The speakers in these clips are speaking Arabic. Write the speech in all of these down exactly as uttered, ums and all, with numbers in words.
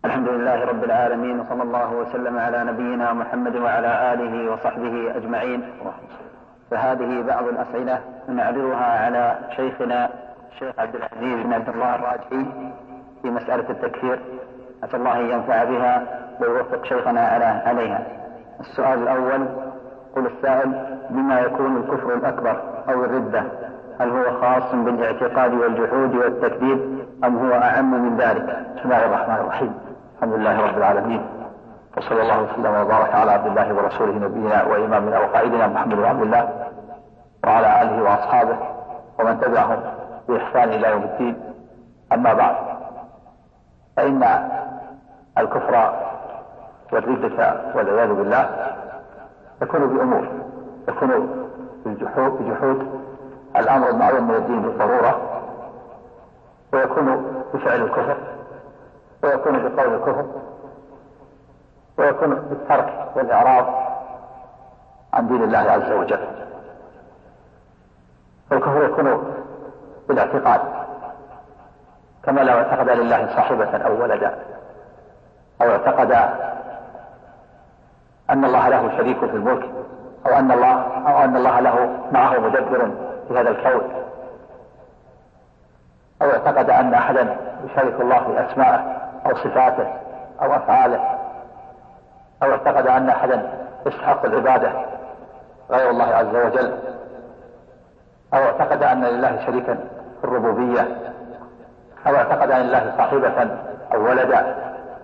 الحمد لله رب العالمين، وصلى الله وسلم على نبينا محمد وعلى آله وصحبه أجمعين. فهذه بعض الأسئلة نعرضها على شيخنا الشيخ عبد العزيز بن عبد الله الراجحي في مسألة التكفير، أسأل الله أن ينفع بها ويوفق شيخنا عليها. السؤال الأول: قل السائل: بما يكون الكفر الأكبر أو الردة؟ هل هو خاص بالاعتقاد والجحود والتكذيب أم هو أعم من ذلك؟ بسم الله الرحمن الرحيم. الحمد لله رب العالمين، وصلى الله وسلم وبارك على عبد الله ورسوله نبينا وإمامنا وقائدنا محمد بن عبد الله وعلى آله وأصحابه ومن تبعهم بإحسان إلى يوم الدين. أما بعد، فإن الكفر والردة والعياذ بالله يكون بأمور: يكون بالجحود بجحود الأمر المعلوم من الدين بالضرورة، ويكون بفعل الكفر، ويكون بقول الكفر، ويكون بالترك والإعراض عن دين الله عز وجل. الكفر يكون بالاعتقاد، كما لو اعتقد لله صاحبة أو ولدا، أو اعتقد أن الله له شريك في الملك، أو أن الله أو أن الله له معه مدبر في هذا الكون، أو اعتقد أن أحدا يشارك الله في أسمائه أو صفاته أو أفعاله، أو اعتقد أن أحدا يستحق العبادة غير الله عز وجل، أو اعتقد أن لله شريكا في الربوبية، أو اعتقد أن لله صاحبة أو ولدا،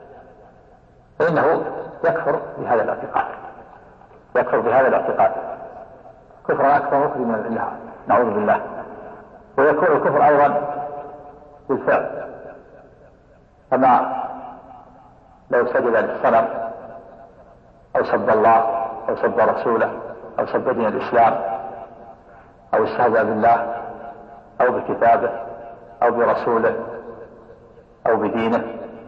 فإنه يكفر بهذا الاعتقاد، يكفر بهذا الاعتقاد كفرا أكبر مخرج من الله، نعوذ بالله. ويكون الكفر أيضا بالفعل، كما لو سجد للصنم أو سب الله أو سب رسوله أو سب دين الإسلام أو استهزأ بالله أو بكتابه أو برسوله أو بدينه،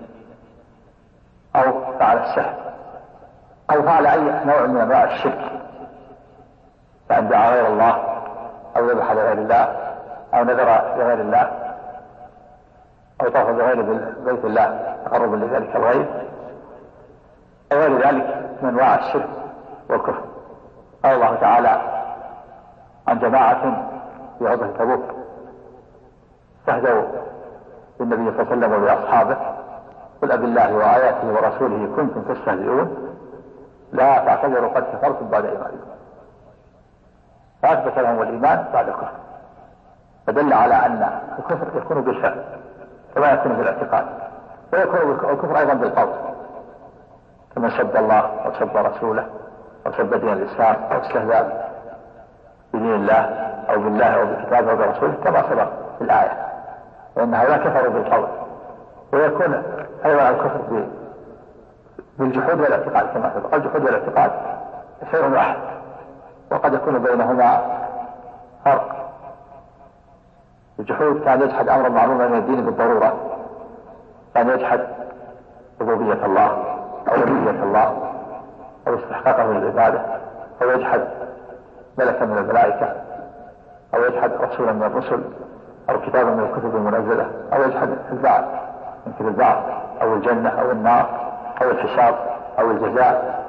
أو فعل السحر، أو فعل أي نوع من أنواع الشرك، فأن دعا غير الله أو ذبح لغير الله أو نذر لغير الله أو طاف بغير بيت الله تقربا لذلك الغير، أو غير ذلك من أنواع الشرك والكفر. قال الله تعالى عن جماعة في غزوة تبوك استهزأوا بالنبي صلى الله عليه وسلم وبأصحابه: قل أبالله وآياته ورسوله كنتم تستهزئون لا تعتذروا قد كفرتم بعد إيمانكم. فأثبت لهم الإيمان بعد الكفر، فدل على أن الكفر يكون بالفعل كما يكون بالاعتقاد، ويكون الكفر أيضا بالقول، كما سب الله أو سب رسوله أو سب دين الإسلام أو استهزأ بدين الله أو بالله أو بكتابه أو برسوله كما سبق في الآية، وأن هؤلاء كفروا بالقول. ويكون أيضا الكفر بالجحود والاعتقاد كما سبق. الجحود والاعتقاد شيء واحد، وقد يكون بينهما فرق. الجحود كان يجحد أمرا معلوما من الدين بالضرورة، كان يجحد ربوبية الله أو ربوبية الله أو استحقاقه للعبادة، أو يجحد ملكا من الملائكة، أو يجحد رسولا من الرسل، أو كتابا من الكتب المنزلة، أو يجحد البعث، يمكن البعث أو الجنة أو النار أو الحساب أو الجزاء،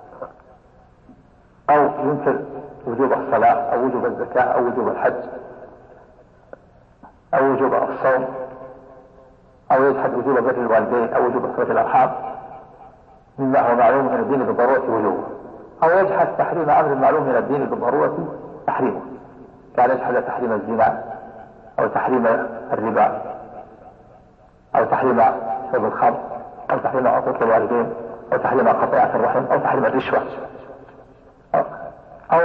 أو ينكر وجوب الصلاة أو وجوب الزكاة أو وجوب الحج أو وجوب الصوم، أو يجحد وجوب بر الوالدين أو وجوب صلة الأرحام مما هو معلوم من الدين بالضرورة وجوبه، أو يجحد تحريم أمر معلوم من الدين بالضرورة تحريمه، كان يجحد تحريم الزنا أو تحريم الربا أو تحريم شرب الخمر أو تحريم عقوق الوالدين أو تحريم قطيعة الرحم أو تحريم الرشوة أو أو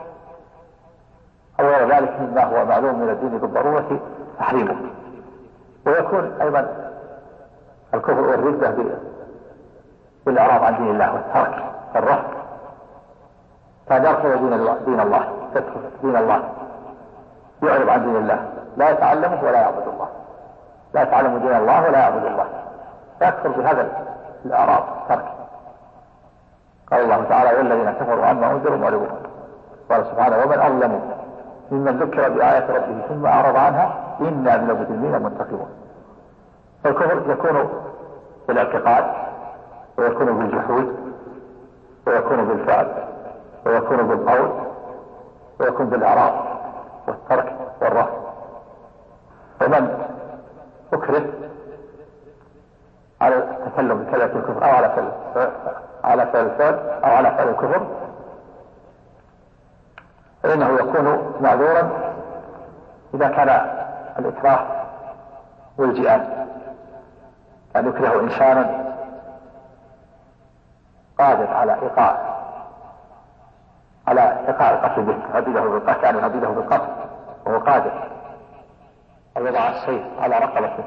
أو غير ذلك مما هو معلوم من الدين بالضرورة تحريمه. ويكون أيضا الكفر والردة بالإعراض عن دين الله والترك والرفض، كان يرفض دين الله دين الله يترك دين الله، يعرض عن دين الله، لا يتعلمه ولا يعبد الله، لا يتعلم دين الله ولا يعبد الله، يكفر بهذا الإعراض والترك. قال الله تعالى: والذين كفروا عما أنذروا معرضون. قال سبحانه: ومن أظلم ممن ذكر بآيات ربه ثم أعرض عنها إنا من المجرمين منتقمون. فالكفر يكون بالاعتقاد، ويكون بالجحود، ويكون بالفعل، ويكون بالقول، ويكون بالإعراض والترك والرفض. ومن أكره على التكلم بكلمة الكفر أو على فعل على فعل الفعل أو على فعل الكفر فإنه يكون معذورا إذا كان الإكراه ملجئا، أن يكره إنسانا قادر على إيقاع على إيقاع القتل به، يهدده بالقتل يعني يهدده بالقتل وهو قادر، أو يضع السيف على رقبته،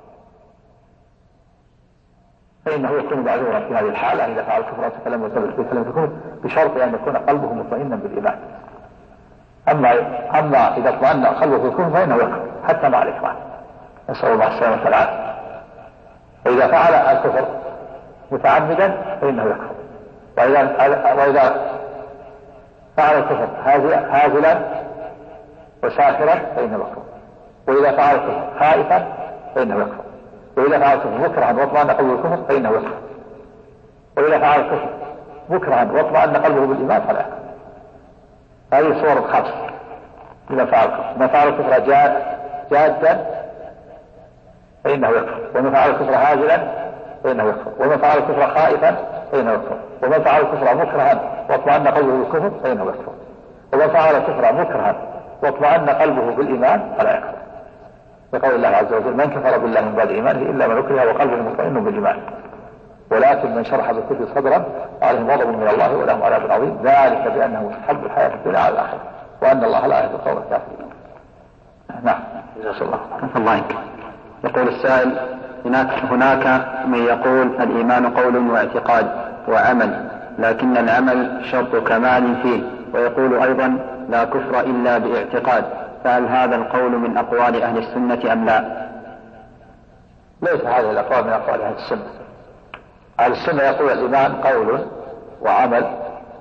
فإنه يكون معذورا في هذه الحالة إذا فعل الكفر أو تكلم وسبب في كلمة الكفر بشرط أن يكون قلبه مطمئنا بالإيمان. أما أما إذا اطمأن قلبه بالكفر فإنه يكفر حتى مع الإكراه، نسأل الله السلامة والعافية. فإذا فعل الكفر متعمدا فإنه يكفر، وإذا وإذا فعل الكفر هازلا وساخرا فإنه يكفر، وإذا فعل الكفر خائفا فإنه يكفر، وإذا فعل الكفر مكرها واطمأن قلبه بالكفر فإنه يكفر، وإذا فعل الكفر مكرها واطمأن قلبه بالإيمان فلا يكفر. هذه صورة خاصة إذا فعل الكفر. ما فعل الكفر جاد جادا فإنه يكفر، ومن فعل الكفر هازلا فإنه يكفر، ومن فعل الكفر خائفا فإنه يكفر، ومن فعل الكفر مكرها واطمأن قلبه بالكفر فإنه يكفر، ومن فعل الكفر مكرها واطمأن قلبه بالإيمان فلا يكفر. بقول الله عز وجل: من كفر بالله من بعد إيمانه إلا من أكره وقلبه مطمئن بالإيمان، ولكن من شرح بالكفر صدرا عليهم غضب من الله ولهم عذاب عظيم، ذلك بأنه يستحب الحياة الدنيا على الآخرة وأن الله لا يهدي القوم الكافرين. نعم. جزاك الله الله عنك. يقول السائل: هناك هناك من يقول الإيمان قول واعتقاد وعمل، لكن العمل شرط كمال فيه، ويقول أيضا: لا كفر إلا باعتقاد، فهل هذا القول من أقوال أهل السنة أم لا؟ ليس هذه الأقوال من أقوال أهل السنة. أهل السنة يقول الإيمان قول وعمل،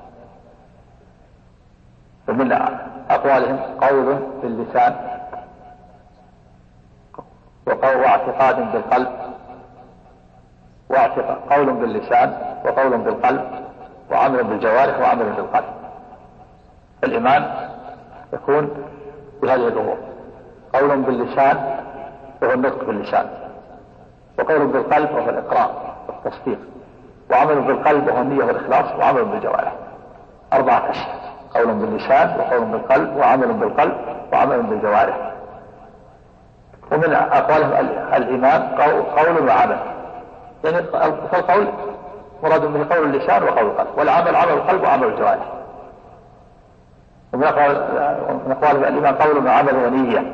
ومن أقوالهم قول باللسان وقول واعتقاد بالقلب، واعتقاد قول باللسان وقول بالقلب وعمل بالجوارح وعمل بالقلب. الإيمان يكون بهذه الأمور: قول باللسان وهو النطق باللسان، وقول بالقلب وهو الإقرار والتصديق، وعمل بالقلب وهو النية والإخلاص، وعمل بالجوارح. أربعة أشياء: قول باللسان وقول بالقلب وعمل بالقلب وعمل بالجوارح. ومن أقوالهم الإيمان قول وعمل، يعني فالقول مراد به قول اللسان وقول القلب، والعمل عمل القلب وعمل الجوارح. ومن أقوالهم الإيمان قول وعمل ونية.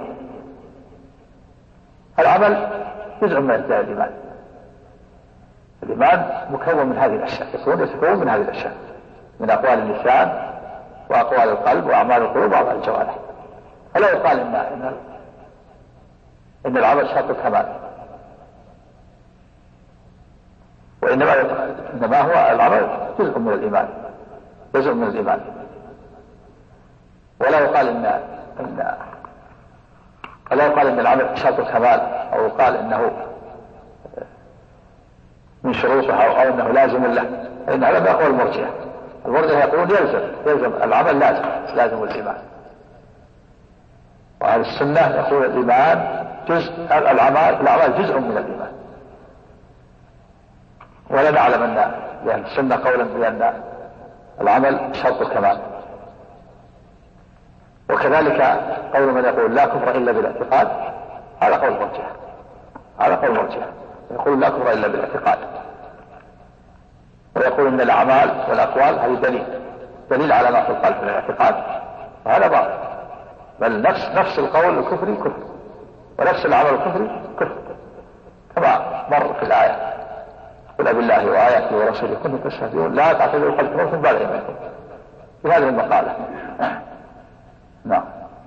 العمل جزء من أجزاء الإيمان. الإيمان مكون من هذه الأشياء، يكون يتكون من هذه الأشياء، من أقوال اللسان وأقوال القلب وأعمال القلوب وأعمال الجوارح. فلا يقال إن إن, إن العمل شرط الكمال، وإنما إنما هو العمل جزء من الإيمان، جزء من الإيمان. ولا يقال إن إن ولا يقال إن العمل شرط الكمال، أو يقال إنه من شروطها أو أنه لازم له، فإن هذا ما هو المرجئة. المرجئة يقولون يلزم يلزم العمل لازم لازم الإيمان. وأهل السنة يقول الإيمان جزء، الأعمال الأعمال جزء من الإيمان. ولا نعلم أن لأهل السنة قولا بأن العمل شرط الكمال. وكذلك قول من يقول لا كفر إلا بالاعتقاد، هذا قول مرجئة، هذا قول مرجئة، يقول لا كفر إلا بالاعتقاد، ويقول إن الأعمال والأقوال هذه دليل دليل على ما في القلب من الاعتقاد، وهذا باطل. بل نفس نفس القول الكفري كفر، ونفس العمل الكفري كفر، كما مر في الآية: قل بالله وآياته ورسوله كنتم تستهزئون لا تعتذروا قد كفرتم بعد إيمانكم، في هذه المقالة. نعم.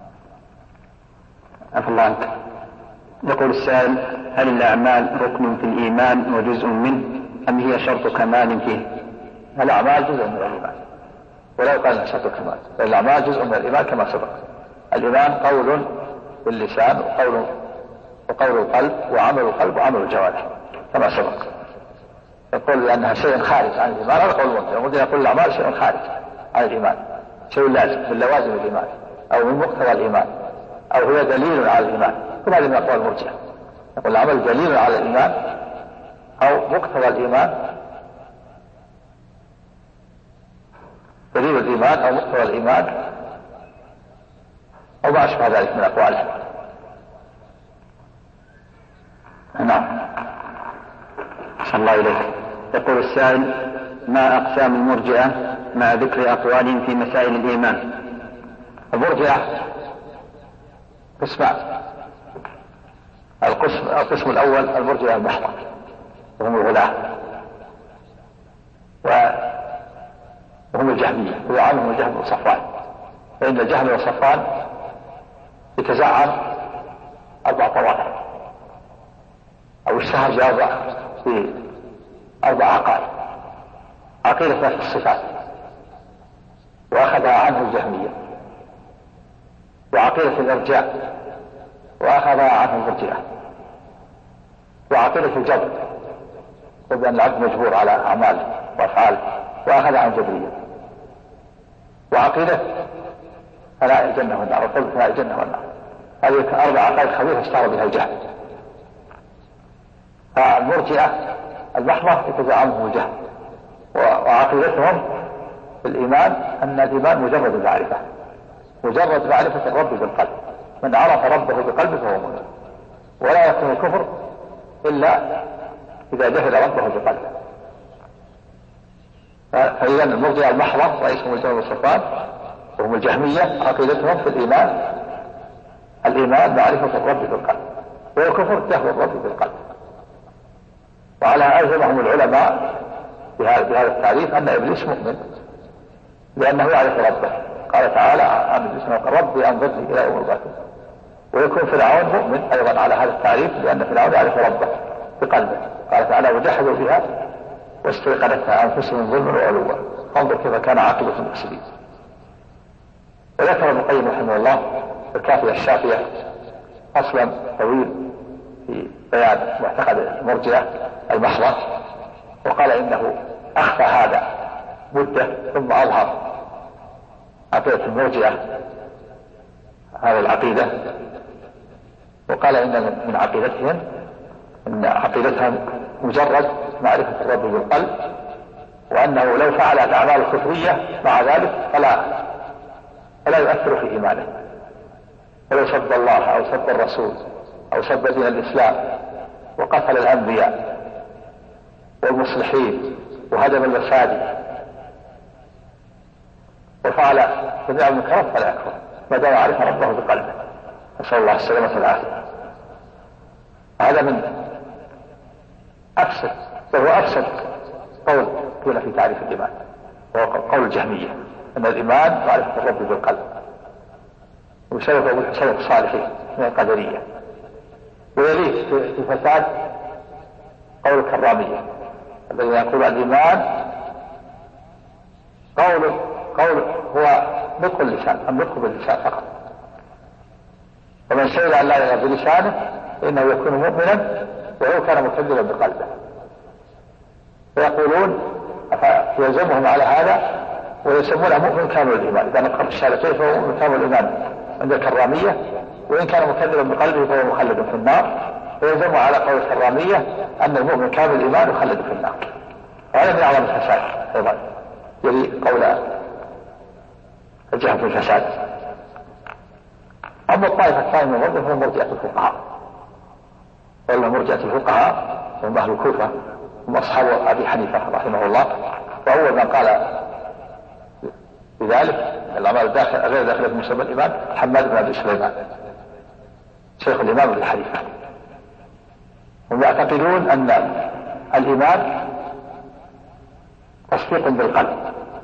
عفى الله عنك. يقول السائل: هل الأعمال ركن في الإيمان وجزء منه، أم هي شرط كمال فيه؟ الأعمال جزء من الإيمان، ولا يقال أنها شرط كمال، الأعمال جزء من الإيمان كما سبق. الإيمان قول باللسان وقول وقول القلب وعمل القلب وعمل الجوارح كما سبق. يقول لأنها شيء خارج عن الإيمان، هذا قول المرجئة. المرجئة يقول الأعمال شيء خارج عن الإيمان، شيء لازم من لوازم الإيمان أو من مقتضى الإيمان أو هي دليل على الإيمان، كل هذه من أقوال المرجئة. يقول العمل دليل على الإيمان أو مقتضى الإيمان، دليل الإيمان أو مقتضى الإيمان أو ما أشبه ذلك من أقواله. نعم. صلى الله إليك. يقول السائل: ما أقسام المرجئة مع ذكر أقوالهم في مسائل الإيمان؟ المرجئة قسمان. القسم, القسم الأول المرجئة المحضة وهم الغلاة وهم الجهمية، وعنهم الجهم وصفوان. فإن الجهم وصفوان يتزعم أربع طوائف أو اشتهر بأربع في أربع عقائد: عقيدة في الصفات وأخذها عنه الجهمية، وعقيدة الإرجاء وأخذها عنه المرجئة، وعقيدة الجبر بأن العبد مجبور على أعماله وأفعاله وأخذها عن الجبرية، وعقيدة فناء الجنة والنار وقل فناء الجنة والنار. هذه أربع عقائد خبيثة اشتهر بها الجهل. فالمرجئة المحضة يتزعمهم الجهل، وعقيدتهم في الإيمان أن الإيمان مجرد المعرفة، مجرد معرفة الرب بالقلب. من عرف ربه بقلبه فهو مؤمن، ولا يكون الكفر إلا إذا جهل ربه بقلبه. فإذا المرجئة المحضة رئيسهم الجهم والصفوان وهم الجهمية عقيدتهم في الإيمان الإيمان معرفة الرب بالقلب، والكفر جهل الرب بالقلب. وعلى ألزمهم العلماء بهذا التعريف أن إبليس مؤمن لأنه يعرف ربه. قال تعالى عن إبليس: ربي أنظرني إلى يوم البعث. ويكون فرعون مؤمن أيضا على هذا التعريف لأن فرعون يعرف ربه بقلبه. قال تعالى: وجحدوا بها واستيقنتها أنفسهم ظلما وعلوا فانظر كيف كان عاقبة المفسدين. وذكر ابن القيم رحمه الله في الكافية الشافية أصلا طويل في بيان معتقد المرجئة المحضة، وقال إنه أخفى هذا مدة ثم أظهر عقيدة المرجئة هذه العقيدة، وقال إن من عقيدتهم إن عقيدتهم مجرد معرفة الرب بالقلب، وأنه لو فعل الأعمال الكفرية مع ذلك فلا فلا يؤثر في إيمانه، ولو سب الله أو سب الرسول أو سب دين الإسلام وقتل الأنبياء والمصلحين وهدم المساجد وفعل جميع المنكرات فلا يكفر ما دام عرف ربه بقلبه، نسأل الله السلامة والعافية. هذا من أفسد وهو أفسد قول قيل في تعريف الإيمان، وهو قول الجهمية أن الإيمان معرفة الرب بالقلب، وسبب أبو الحسين الصالحي من القدرية. ويليه في الفساد قول الكرامية الذين يقول الإيمان قول قول هو نطق اللسان، النطق باللسان فقط، ومن شهد أن لا إله بلسانه فإنه يكون مؤمنا ولو كان مكذبا بقلبه. ويقولون يلزمهم على هذا ويسمونه مؤمن كامل الإيمان، إذا نطق بالشهادتين فهو مؤمن كامل الإيمان عند الكرامية، وإن كان مكذبا بقلبه فهو مخلد في النار. ويلزم على قول الكرامية أن المؤمن كامل الإيمان مخلد في النار. وهذا من أعظم الفساد أيضا، يلي قول الجهم في الفساد. أما الطائفة الثانية من المرجئة فهم مرجئة الفقهاء، وإلا مرجئة الفقهاء هم أهل الكوفة، هم أصحاب أبي حنيفة رحمه الله. وأول من قال بذلك الأعمال الداخل غير داخلة في مسمى الإيمان حماد بن أبي سليمان شيخ الإمام أبي حنيفة. هم يعتقدون أن الإيمان تصديق بالقلب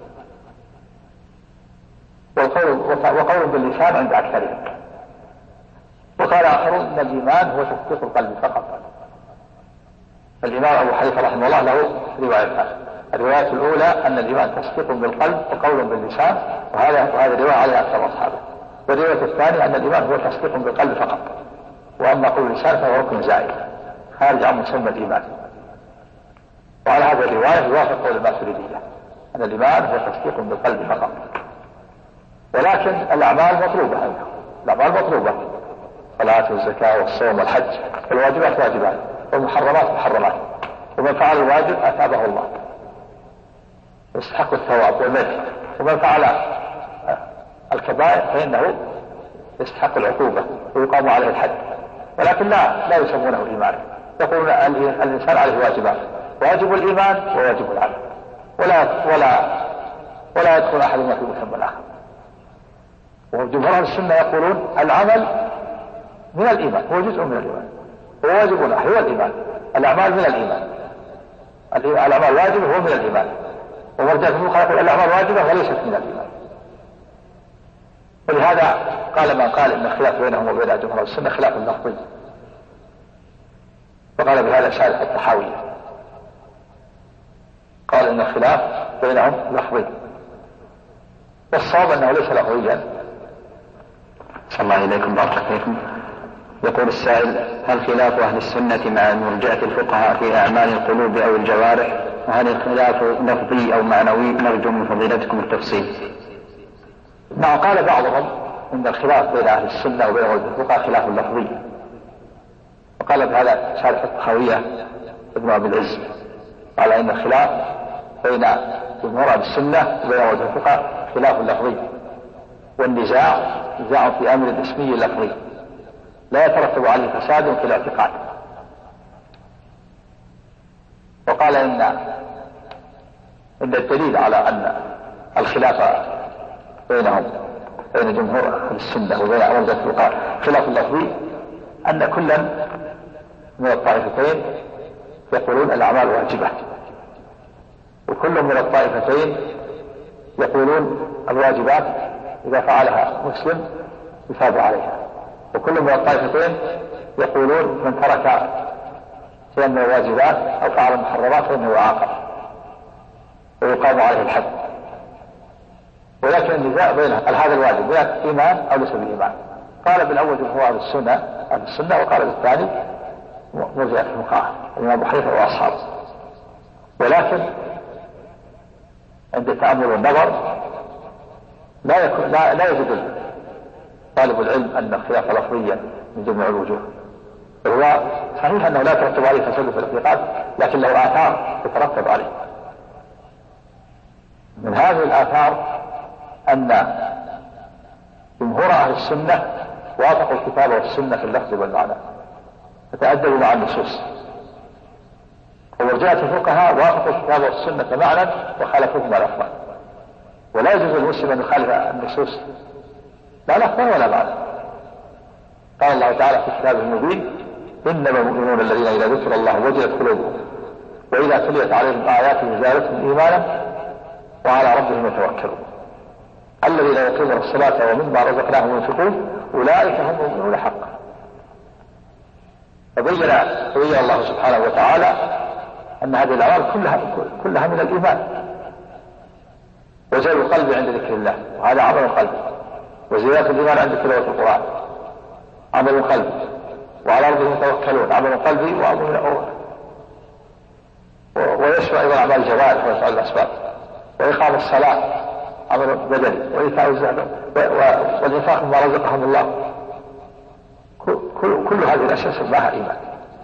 وقول, وقول باللسان عند أكثرهم. وقال آخرون أن الإيمان هو تصديق القلب فقط. الإمام أبو حنيفة رحمه الله له روايتان: الرواية الأولى أن الإيمان تصديق بالقلب وقول باللسان، وهذا وهذه الرواية عليها أكثر أصحابه. والرواية الثانية أن الإيمان هو تصديق بالقلب فقط، وأما قول اللسان فهو ركن زائد خارج عن مسمى الإيمان. وعلى هذا هذه الرواية يوافق قول الماتريدية أن الإيمان هو تصديق بالقلب فقط، ولكن الأعمال مطلوبة أيضا، الأعمال مطلوبة، الصلاة والزكاة والصوم والحج، الواجبات واجبات والمحرمات محرمات، ومن فعل الواجب أثابه الله يستحق الثواب والمجد، ومن فعل الكبائر فإنه يستحق العقوبة ويقام عليه الحد، ولكن لا لا يسمونه إيمان. يقولون الإنسان عليه واجبات، واجب الإيمان وواجب العمل، ولا ولا ولا يدخل أحدهما في مسمى الآخر. وجمهور السنة يقولون العمل من الإيمان، هو جزء من الإيمان، وواجب هو الإيمان، الأعمال من الإيمان، الأعمال واجبة هو من الإيمان. ومرجع الفقهاء يقول الأعمال واجبة وليست من الإيمان. ولهذا قال من قال إن الخلاف بينهم وبين جمهور السنة خلاف لفظي، وقال بهذا شارح الطحاوية، قال إن الخلاف بينهم لفظي، والصواب أنه ليس لفظيا. صلى الله إليكم بارك فيكم. يقول السائل: هل خلاف أهل السنة مع مرجئة الفقهاء في أعمال القلوب أو الجوارح؟ وهل الخلاف لفظي أو معنوي؟ نرجو من فضيلتكم التفصيل. ما قال بعضهم إن الخلاف بين أهل السنة وبين الفقهاء خلاف لفظي، وقال بهذا شارح الطحاوية ابن أبي العز، قال إن الخلاف بين جمهور أهل السنة وبين الفقهاء خلاف لفظي، والنزاع نزاع في أمر اسمي لفظي لا يترتب عليه فساد في الاعتقاد. وقال إن إن الدليل على أن الخلاف بينهم بين جمهور أهل السنة وبين أهل الفقهاء خلاف لفظي أن كلا من الطائفتين يقولون الأعمال واجبة، وكل من الطائفتين يقولون الواجبات إذا فعلها مسلم يثاب عليها، وكل من الطائفتين يقولون من ترك شيئا من الواجبات أو فعل المحرمات فإنه يعاقب ويقام عليه الحد. ولكن النزاع بين هل هذا الواجب إيمان أو ليس بإيمان. قال بالأول جمهور أهل السنة أهل السنة، وقال بالثاني مرجئة الفقهاء الإمام أبو حنيفة وأصحابه. ولكن عند التأمل والنظر لا يكون لا, لا يجد طالب العلم أن الخلاف لفظيا من جميع الوجوه. هو صحيح أنه لا يترتب عليه فساد في الاعتقاد، لكن له آثار تترتب عليه. من هذه الآثار أن جمهور أهل السنة وافقوا الكتاب والسنة في اللفظ والمعنى، فتأدبوا مع النصوص، ومرجئة الفقهاء وافقوا الكتاب والسنة معنى وخالفوهما لفظا. ولا يجوز المسلم أن يخالف النصوص لا لفظا ولا معنى. قال الله تعالى في كتابه المبين: إنما المؤمنون الذين إذا ذكر الله وجلت قلوبهم وإذا تليت عليهم آياته زادتهم إيمانا وعلى ربهم يتوكلون الذين يقيمون الصلاة ومما رزقناهم ينفقون أولئك هم المؤمنون حقا. فبين فبين الله سبحانه وتعالى أن هذه الأعمال كلها كلها من الإيمان. وزيادة القلب عند ذكر الله، وهذا عمل القلب، وزيادة الإيمان عند تلاوة القرآن عمل القلب، وعلى ربهم يتوكلون عمل القلب وعمل ويشرع أيضا أعمال الجوارح ويفعل الأسباب، وإقام الصلاة عمل بدني، وإيتاء الزكاة والإنفاق مما رزقهم الله. كل, كل هذه الأشياء سماها إيمان.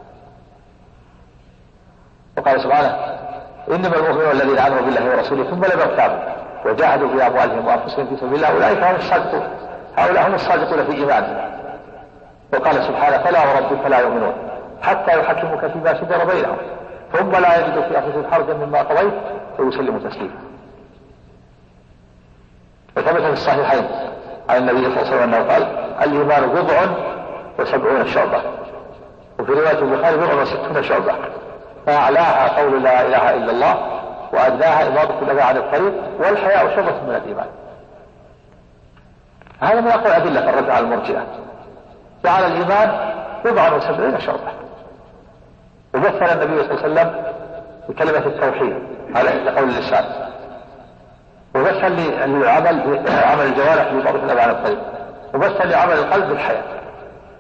وقال سبحانه: إنما المؤمنون الذين آمنوا بالله ورسوله ثم لم يرتابوا وجاهدوا بأموالهم وأنفسهم في سبيل الله أولئك هم الصادقون، هؤلاء هم الصادقون في إيمانهم. وقال سبحانه: فلا وربك لا يؤمنون حتى يحكموك فيما شجر بينهم ثم لا يجدوا في أنفسهم حرجا مما قضيت ويسلموا تسليما. وثبت في الصحيحين عن النبي صلى الله عليه وسلم أنه قال: الإيمان بضع وسبعون شعبة، وفي رواية البخاري بضع وستون شعبة، فأعلاها قول لا إله إلا الله، وأدناها إماطة الأذى عن الطريق، والحياء شعبة من الإيمان. هذا من أقوى أدلة الرد على المرجئة. جعل الإيمان بضع وسبعين شعبة، ومثل النبي صلى الله عليه وسلم بكلمة التوحيد على قول اللسان، ومثل للعمل عمل الجوارح بإماطة الأذى عن الطريق، ومثل لعمل القلب بالحياء،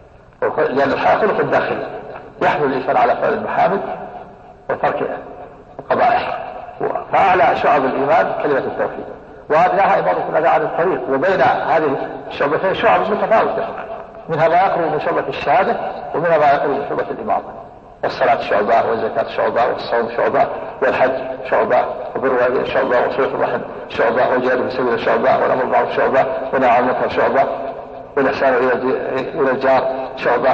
لأن الحياء خلق الداخلي يحمل الإنسان على فعل المحامد وترك القبائح. فأعلى شعب الإيمان كلمة التوحيد، وأدناها إماطة الأذى عن الطريق. وبين هذه الشعبتين شعب متفاوتة، منها ما يقرب من شعبة الشهادة ومنها ما يقرب من شعبة الإماطة. والصلاة شعبة، والزكاة شعبة، والصوم شعبة، والحج شعبة، وبر الوالدين شعبة، وصلة الرحم شعبة، والجهاد في سبيل شعبة، والأمر بالمعروف شعبة، والنهي عن المنكر شعبة، والإحسان إلى الجار شعبة،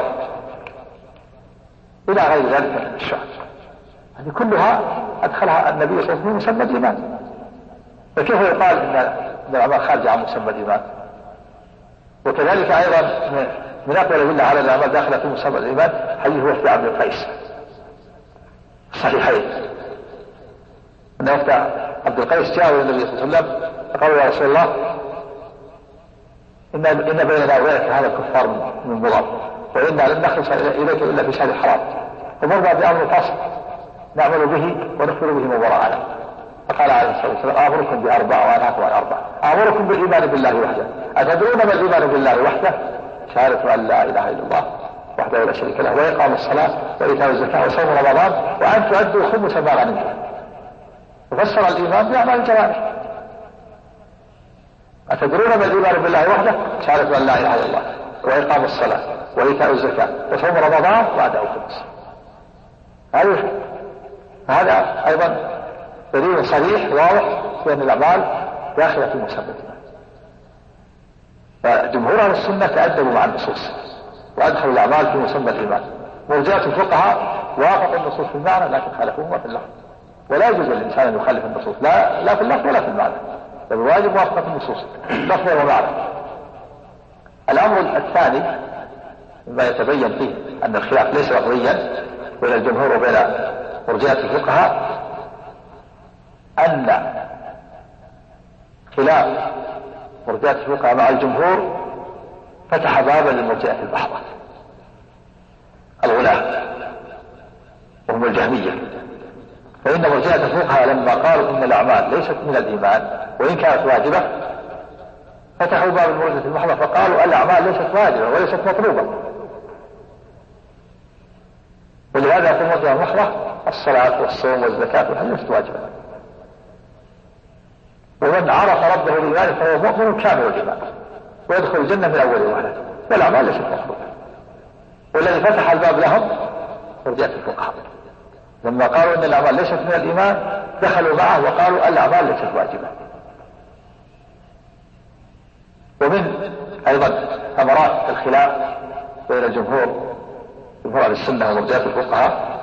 إلى غير ذلك من الشعب. هذه كلها أدخلها النبي صلى الله عليه وسلم مسمى الإيمان. فكيف يقال إن الأعمال خارجة عن مسمى الإيمان؟ وكذلك أيضا من أقوى الأدلة على الأعمال داخلة في مسمى الإيمان حديث وفد عبد القيس صحيحين، أن وفد عبد القيس جاءوا إلى النبي صلى الله عليه وسلم فقالوا يا رسول الله إن إن بيننا وبينك هذا الكفار من مضر، وإنا لن نخلص إليك إلا في شهر حرام، ومرنا بأمر فصل نعمل به ونخبر به مبرعنا. فقال عليه الصلاة والسلام آمركم بأربع وأنهاكم عن أربع. آمركم بالإيمان بالله وحده. أتدرون ما الإيمان بالله وحده؟ شهادة أن لا إله إلا الله وحده لا شريك له، وإقام الصلاة، وإيتاء الزكاة، وصوم رمضان، وأن تؤدوا خمس ما غنمتم. وفسر الإيمان بأعمال الجوارح. أتدرون ما الإيمان بالله وحده؟ شهادة أن لا إله إلا الله، وإقام الصلاة، وإيتاء الزكاة، وصوم رمضان، وأداء الخمس. هذا هذا أيضا دليل صريح واضح بأن الأعمال داخلة في مسمى الإيمان. فجمهور أهل السنة تأدبوا مع النصوص وأدخلوا الأعمال في مسمى الإيمان. مرجئة الفقهاء وافقوا النصوص في المعنى لكن خالفوهما في اللفظ، ولا يجوز للإنسان أن يخالف النصوص لا لا في اللفظ ولا في المعنى، بل واجب موافقة النصوص لفظا ومعنى. الأمر الثاني مما يتبين فيه أن الخلاف ليس لفظيا بين الجمهور وبين مرجئة الفقهاء أن خلاف مرجئة الفقهاء مع الجمهور فتح بابا للمرجئة البحضة الغلاة وهم الجهمية. فإن مرجئة الفقهاء لما قالوا إن الأعمال ليست من الإيمان وإن كانت واجبة فتحوا باب المرجئة البحضة فقالوا الأعمال ليست واجبة وليست مطلوبة. ولهذا يقول مرجئة البحضة الصلاة والصوم والزكاة والحج ليست واجبة. ومن عرف ربه الإيمان فهو مؤمن كامل الإيمان ويدخل الجنة من أول وهلة، والأعمال ليست مطلوبة. والذي فتح الباب لهم مرجئة الفقهاء لما قالوا إن الأعمال ليست من الإيمان دخلوا معه وقالوا الأعمال ليست واجبة. ومن أيضا ثمرات الخلاف بين الجمهور جمهور أهل السنة ومرجئة الفقهاء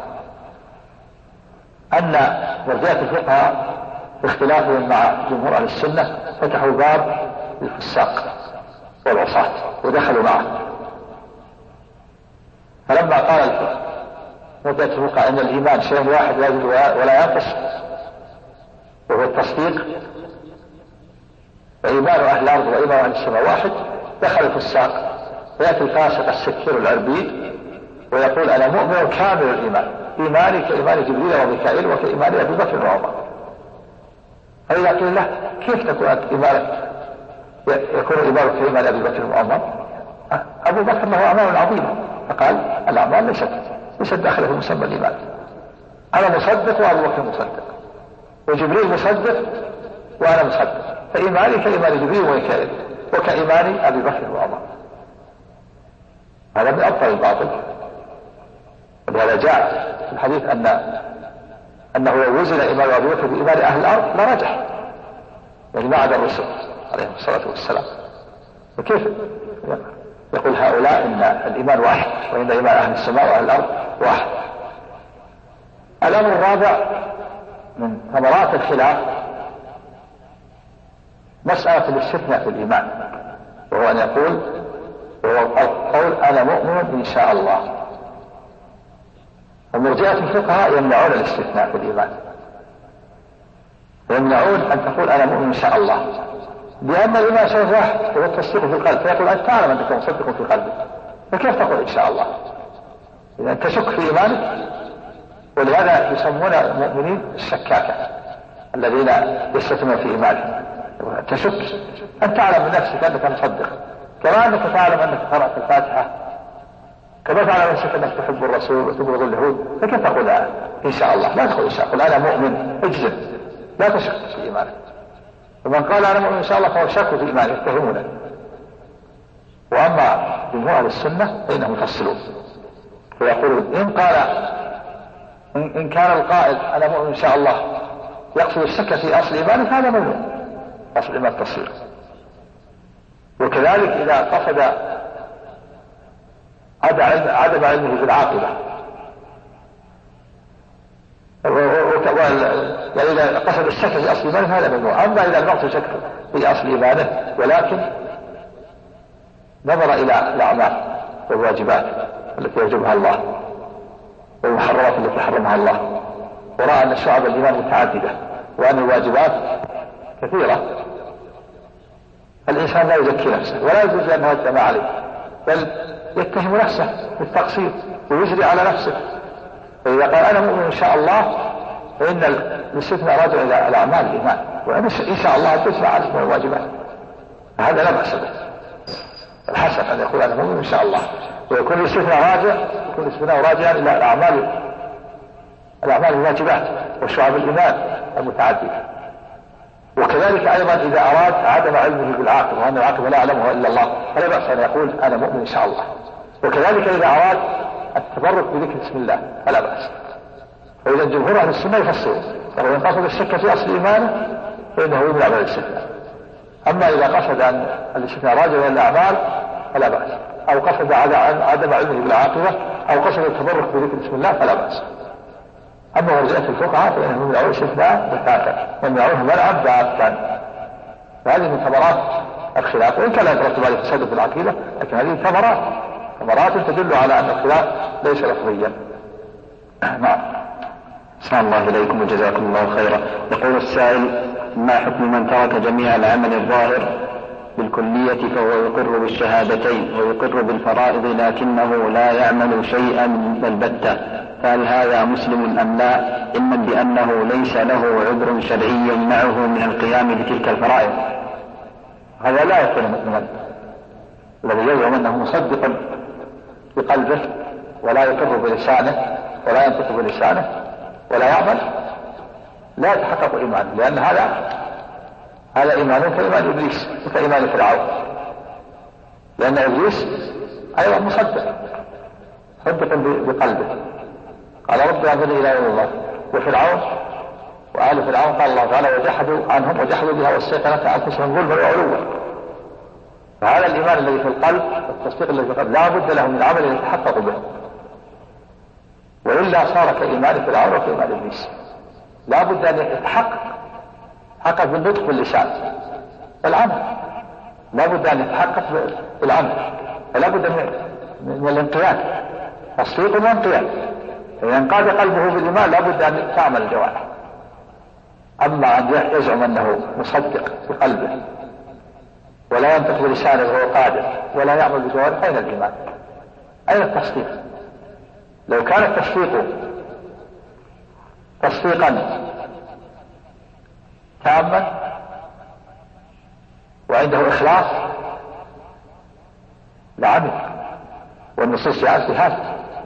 أن مرجئة الفقهاء باختلافهم مع جمهور أهل السنة فتحوا باب الفساق والعصاة ودخلوا معه. فلما قال مرجئة الفقهاء أن الإيمان شيء واحد لا يزيد ولا ينقص وهو التصديق، فإيمان أهل الأرض وإيمان أهل السماء واحد، دخل الفساق ويأتي الفاسق السكير العربيد ويقول أنا مؤمن كامل الإيمان، إيماني كإيمان جبريل وميكائيل وكإيمان أبي بكر وعمر. فإذا قيل له كيف تكون إيمانك يكون إيمانك كإيمان أبي بكر وعمر؟ أبو بكر له أعمال عظيمة، فقال الأعمال ليست ليست داخلة في مسمى الإيمان. أنا مصدق وأبو بكر مصدق وجبريل مصدق وأنا مصدق، فإيماني كإيمان جبريل وميكائيل وكإيمان أبي بكر وعمر. هذا من أبطل الباطل. ولهذا جاء في الحديث أن أنه لو وزن إيمان أبي بكر بإيمان أهل الأرض لرجح، يعني ما عدا الرسل عليهم الصلاة والسلام. وكيف يقول هؤلاء إن الإيمان واحد وإن إيمان أهل السماء وأهل الأرض واحد؟ الأمر الرابع من ثمرات الخلاف مسألة الاستثناء في الإيمان، وهو أن يقول وهو القول أنا مؤمن إن شاء الله. ومرجئة الفقهاء يمنعون الاستثناء في الإيمان، ويمنعون أن تقول أنا مؤمن إن شاء الله، لأن الإيمان شيء واحد وهو التصديق في القلب، فيقول أنت تعلم أنك مصدق في قلبك، فكيف تقول إن شاء الله؟ إذا تشك في إيمانك. ولهذا يسمون المؤمنين الشكاكة الذين يستثنون في إيمانهم. تشك أن تعلم من نفسك أنك مصدق، كما أنك تعلم أنك قرأت الفاتحة كما على نفسك انك تحب الرسول وتبغض اليهود، فكيف تقول ان شاء الله؟ لا تقول ان شاء الله، قل انا مؤمن اجزم، لا تشك في ايمانك. ومن قال انا مؤمن ان شاء الله فهو شك في ايمانه، يتهمونه. واما جمهور اهل السنه فانهم يفصلون فيقولون ان قال ان كان القائل انا مؤمن ان شاء الله يقصد الشك في اصل ايمانه فهذا ممنوع، اصل الايمان التصديق. وكذلك اذا قصد عدم علمه بالعاقبه، يعني اذا قصد الشك في اصل ايمانه هذا ممنوع. اما اذا المقصد شك في اصل ايمانه ولكن نظر الى الاعمال والواجبات التي يوجبها الله والمحرمات التي حرمها الله، ورأى ان شعب الايمان متعدده وان الواجبات كثيره، الانسان لا يزكي نفسه ولا يجوز انه يجتمع عليه، بل يتهم نفسه بالتقصير ويجري على نفسه. فاذا قال انا مؤمن ان شاء الله فان الاستثناء راجع الى الاعمال الايمان، وان شاء الله تجمع عليه من الواجبات، هذا لا باس به. الحسن ان يقول انا مؤمن ان شاء الله، ويكون الاستثناء راجع يكون الاستثناء راجعا الى الاعمال الاعمال الواجبات وشعب الايمان المتعدده. وكذلك ايضا اذا اراد عدم علمه بالعاقبه وان العاقبه لا يعلمها الا الله فلا باس ان يقول انا مؤمن ان شاء الله. وكذلك اذا اراد التبرك بذكر اسم الله فلا باس. فاذا جمهور اهل السنه يفسرون وهو ان قصد الشك في اصل ايمانه فانه يمنع من الاستثناء. اما اذا قصد ان الاستثناء راجع الى الاعمال فلا باس، او قصد عدم علمه بالعاقبه، او قصد التبرك بذكر اسم الله فلا باس. اما مرجئه الفقهاء فانهم يمنعون الاستثناء بتاتا ويمنعونه منعا باتا. فهذه من ثمرات الخلاف، وان كان لا يترتب عليه فساد في العقيده، لكن هذه ثمرات ثمرات تدل على ان الخلاف ليس لفظيا. نعم. أحسن الله إليكم وجزاكم الله خيرا. يقول السائل: ما حكم من ترك جميع العمل الظاهر بالكلية فهو يقر بالشهادتين ويقر بالفرائض لكنه لا يعمل شيئا البتة، فهل هذا مسلم أم لا؟ إما بأنه ليس له عذر شرعي يمنعه من القيام بتلك الفرائض. هذا لا يكون مسلما الذي يزعم أنه مصدق بقلبه ولا يقر بلسانه ولا ينطق بلسانه ولا يعمل، لا يتحقق إيمانه، لأن هذا هذا إيمانه كإيمان إبليس وكإيمان فرعون، لأن إبليس أيضا مصدق صدق بقلبه، قال رب أنزلني إلى يوم الله. وفرعون وآل فرعون قال الله تعالى: وجحدوا عنهم وجحدوا بها واستيقنتها أنفسهم ظلما وعلوا. فهذا الإيمان الذي في القلب والتصديق الذي في القلب لا بد له من عمل يتحقق به، وإلا صار كإيمان فرعون وكإيمان إبليس. لا بد أن يتحقق حقق بالنطق باللسان والعمل، لا بد أن يتحقق بالعمل، فلا بد من الانقياد، تصديق وانقياد. إذا انقاد قلبه بالإيمان لا بد أن تعمل الجوارح. أما أن يزعم أنه مصدق بقلبه ولا ينطق بلسانه وهو قادر ولا يعمل بجوارحه، أين الإيمان؟ أين التصديق؟ لو كان التصديق تصديقا تاما وعنده إخلاص لعمل، والنصوص جاءت بهذا،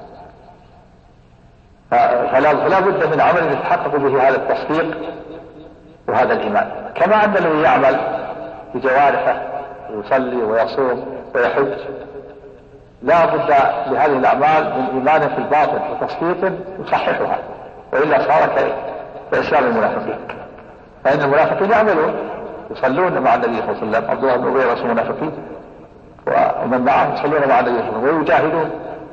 فلا بد من عمل يتحقق به هذا التصديق وهذا الإيمان. كما أن الذي يعمل بجوارحه ويصلي ويصوم ويحج لا بد لهذه الأعمال من إيمان في الباطن وتصديق يصححها، وإلا صار كإسلام المنافقين. فإن المنافقين يعملون يصلون مع النبي صلى الله عليه وسلم، عبد الله بن أبي رأس المنافقين ومن معه يصلون مع النبي صلى الله عليه وسلم ويجاهدون،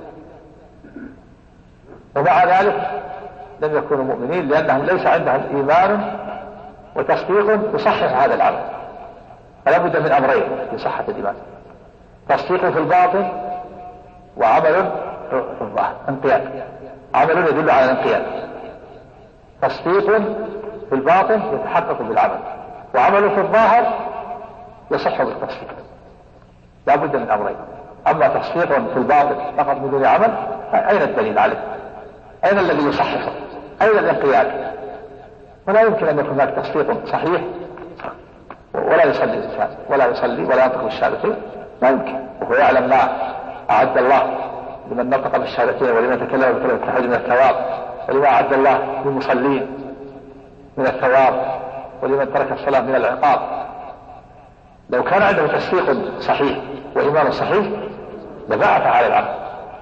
ومع ذلك لم يكونوا مؤمنين لأنهم ليس عندهم إيمان وتصديق يصحح هذا العمل. فلا بد من أمرين لصحة الإيمان: تصديق في الباطن وعمل في الظاهر، انقياد. عمل يدل على الانقياد، تصديق في الباطن يتحقق بالعمل، وعمل في الظاهر يصح بالتصديق. لا بد من أمرين. أما تصديق في الباطن فقط بدون عمل، أين الدليل عليه؟ أين الذي يصححه؟ أين الانقياد؟ ولا يمكن أن يكون هناك تصديق صحيح ولا يصلي الإنسان ولا يصلي ولا ينطق بالشهادتين، لا يمكن، وهو يعلم ما أعد الله لمن نطق بالشهادتين ولمن تكلم بكلمة التوحيد من الثواب، ولما أعد الله للمصلين من الثواب، ولمن ترك الصلاة من العقاب. لو كان عنده تصديق صحيح وإيمان صحيح لبعث على العمل،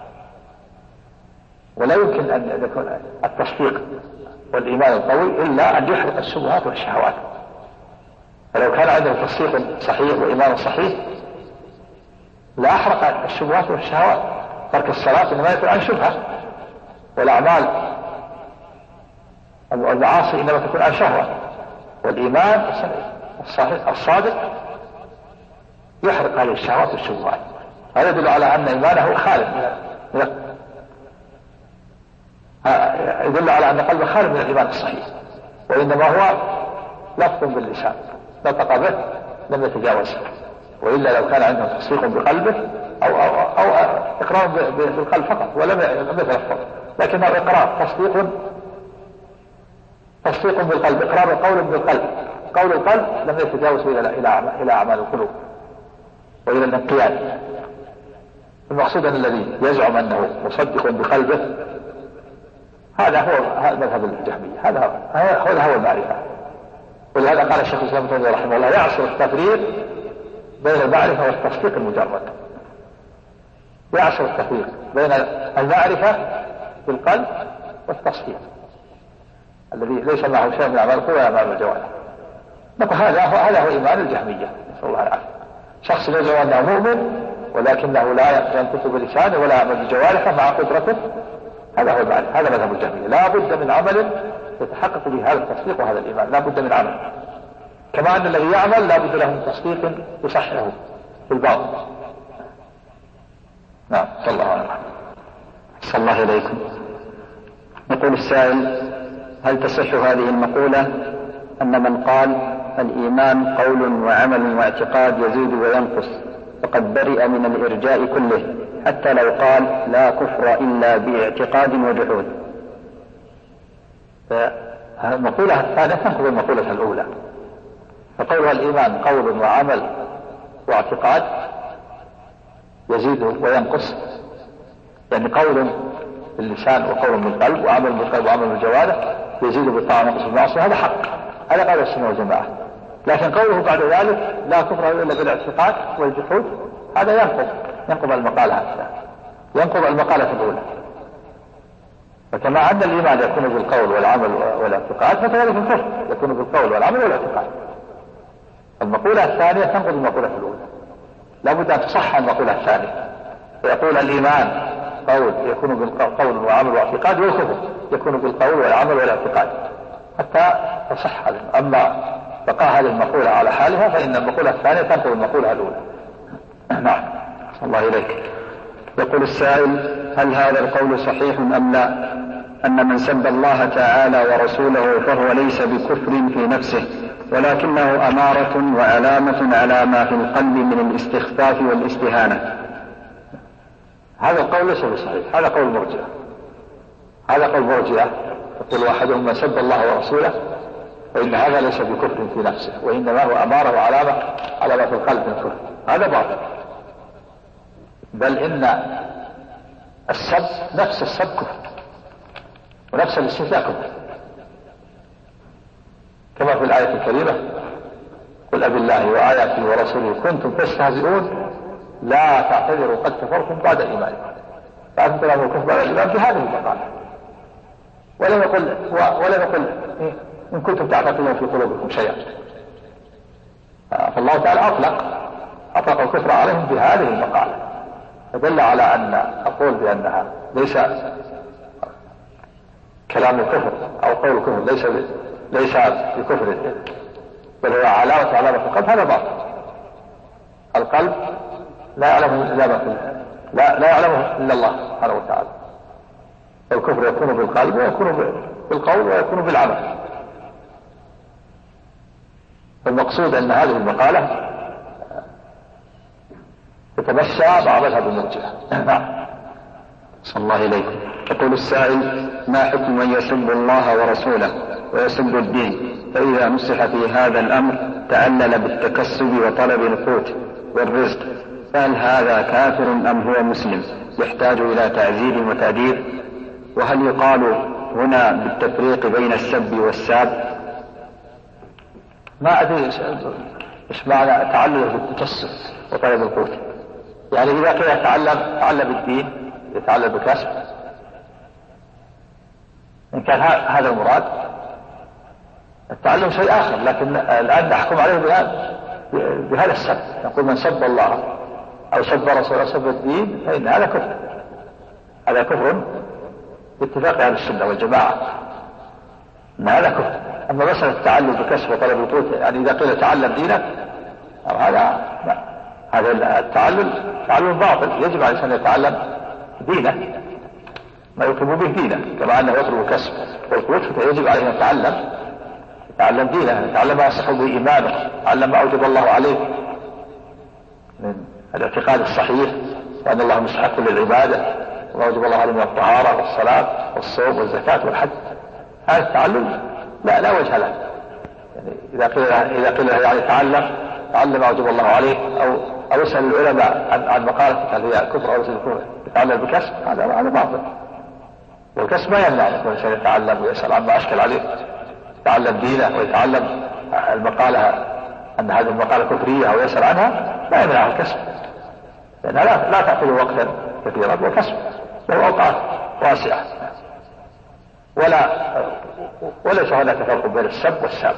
ولا يمكن أن يكون التصديق والإيمان القوي إلا أن يحرق الشبهات والشهوات. فلو كان عنده تصديق صحيح وإيمان صحيح لا أحرق الشبهات والشهوات. ترك الصلاة إنما يكون عن شبهة، والأعمال والمعاصي إنما تكون عن شهوة، والإيمان الصحيح الصادق يحرق هذه الشهوات والشبهات. هذا يدل على أن إيمانه خالد من يدل على أن قلبه خالد من الإيمان الصحيح، وإنما هو لفظ باللسان نطق به لم يتجاوزه. وإلا لو كان عنده تصديق بقلبه أو, أو, أو إقرار بالقلب فقط ولم يتلفظ، لكنه إقرار تصديق تصديق بالقلب، إقرار قول بالقلب، قول القلب لم يتجاوز إلى إلى أعمال القلوب وإلى الانقياد. المقصود أن الذي يزعم أنه مصدق بقلبه هذا هو مذهب الجهمية، هذا هذا هو المعرفة. ولهذا قال الشيخ الإسلام ابن تيمية رحمه الله يعصر التفريق بين المعرفة والتصديق المجرد، يعصر التفريق بين المعرفة بالقلب والتصديق الذي ليس معه شيء من أعمال القلوب ولا أعمال الجوارح. نقول هذا هو هذا هو إيمان الجهمية، نسأل الله العافية. شخص يزعم أنه مؤمن ولكنه لا ينطق بلسانه ولا يعمل بجوارحه مع قدرته، هذا هو المعرفة، هذا مذهب الجهمية. لا بد من عمل يتحقق به هذا التصديق وهذا الإيمان، لا بد من عمل. كما أن الذي يعمل لا بد له من تصديق يصححه في الباطن. نعم، صلى الله عليه وسلم. صلى الله إليكم. يقول السائل: هل تصح هذه المقولة أن من قال الإيمان قول وعمل واعتقاد يزيد وينقص فقد برئ من الإرجاء كله، حتى لو قال لا كفر إلا باعتقاد وجحود؟ فالمقولة الثانية تنقض المقولة الأولى. فقولها الإيمان قول وعمل واعتقاد يزيد وينقص، يعني قول باللسان وقول بالقلب وعمل بالقلب وعمل بالجوارح يزيد بالطاعة وينقص بالمعصية، هذا حق، هذا قول السنة والجماعة. لكن قوله بعد ذلك لا كفر إلا بالاعتقاد والجحود هذا ينقض ينقض المقالة الثانية، ينقض المقالة الأولى. فكما أن الإيمان يكون بالقول والعمل والاعتقاد فكذلك الكفر يكون بالقول والعمل والاعتقاد. المقولة الثانية تنقض المقولة الأولى، لا بد أن تصح المقولة الثانية. فيقول الإيمان قول يكون بالقول والعمل والاعتقاد، والكفر يكون بالقول والعمل والاعتقاد، حتى تصح هذه. أما بقاء هذه المقولة على حالها فإن المقولة الثانية تنقض المقولة الأولى. نعم، صلى الله إليك. يقول السائل: هل هذا القول صحيح أم لا، أن من سب الله تعالى ورسوله فهو ليس بكفر في نفسه ولكنه أمارة وعلامة على ما في القلب من الاستخفاف والاستهانة؟ هذا القول ليس بصحيح، هذا قول مرجئة، هذا قول مرجئة. يقول أحدهم من سب الله ورسوله فإن هذا ليس بكفر في نفسه وإنما هو أمارة وعلامة على ما في القلب من الكفر. هذا باطل، بل إن السب نفس السب كفر ونفس الاستهزاء كفر، كما في الآية الكريمة: قل أبي الله وآياته ورسوله كنتم تستهزئون لا تعتذروا قد كفرتم بعد إيمانكم. فأنتم لهم الكفر بعد الإيمان في هذه المقالة، ولم يقل ولم يقل إن كنتم تعتقدون في قلوبكم شيئا. فالله تعالى أطلق أطلق الكفر عليهم في هذه المقالة، فدل على أن أقول بأنها ليس كلام الكفر أو قول الكفر ليس ليس بكفر بل هو علامة علامة القلب، هذا باطل. القلب لا يعلمه إلا لا لا يعلمه إلا الله سبحانه وتعالى. الكفر يكون بالقلب ويكون بالقول ويكون بالعمل. المقصود أن هذه المقالة تتمشى مع مذهب المرجئة. نعم، صلى الله إليكم. يقول السائل: ما حكم من يسب الله ورسوله ويسب الدين فإذا نصح في هذا الأمر تعلل بالتكسب وطلب القوت والرزق فهل هذا كافر أم هو مسلم يحتاج إلى تعزير وتأديب؟ وهل يقال هنا بالتفريق بين السب والساب؟ ما أدري إيش معنى تعلم بالتكسب وطلب القوت. يعني إذا كان يتعلم تعلم الدين يتعلم بكسب، إن كان هذا المراد التعلم شيء آخر، لكن الآن نحكم عليه بهذا السب، نقول من سب الله أو سب رسول أو سب الدين فإن هذا كفر، هذا كفر باتفاق أهل السنة والجماعة أن هذا كفر. أما مثلا التعلم بكسب وطلب القوت، يعني إذا قيل تعلم دينك هذا هذا التعلم تعلم باطل، يجب على الإنسان يتعلم دينه ما يطلب به دينه، كما أنه يطلب كسب والقوت فيجب عليه أن يتعلم يتعلم دينه، يتعلم ما يصح به إيمانه، يتعلم ما أوجب الله عليه من الاعتقاد الصحيح وأن الله مستحق للعبادة وما أوجب الله عليه من الطهارة والصلاة والصوم والزكاة والحج. هذا التعلم لا لا وجه له. يعني إذا قيل إذا قيل يعني تعلم تعلم ما أوجب الله عليه أو أو يسأل العلماء عن عن مقالة هل هي كفر أو كفر، يتعلم بكسب، هذا هذا باطل. والكسب ما يمنع أن يكون الإنسان يتعلم ويسأل عما أشكل عليه، يتعلم دينه ويتعلم المقالة أن هذه المقالة كفرية أو يسأل عنها، لا يمنع الكسب، لأنها لا, لا تأخذ وقتا كثيرا، وكسب له أوقات واسعة. ولا وليس هناك فرق بين السب والساب،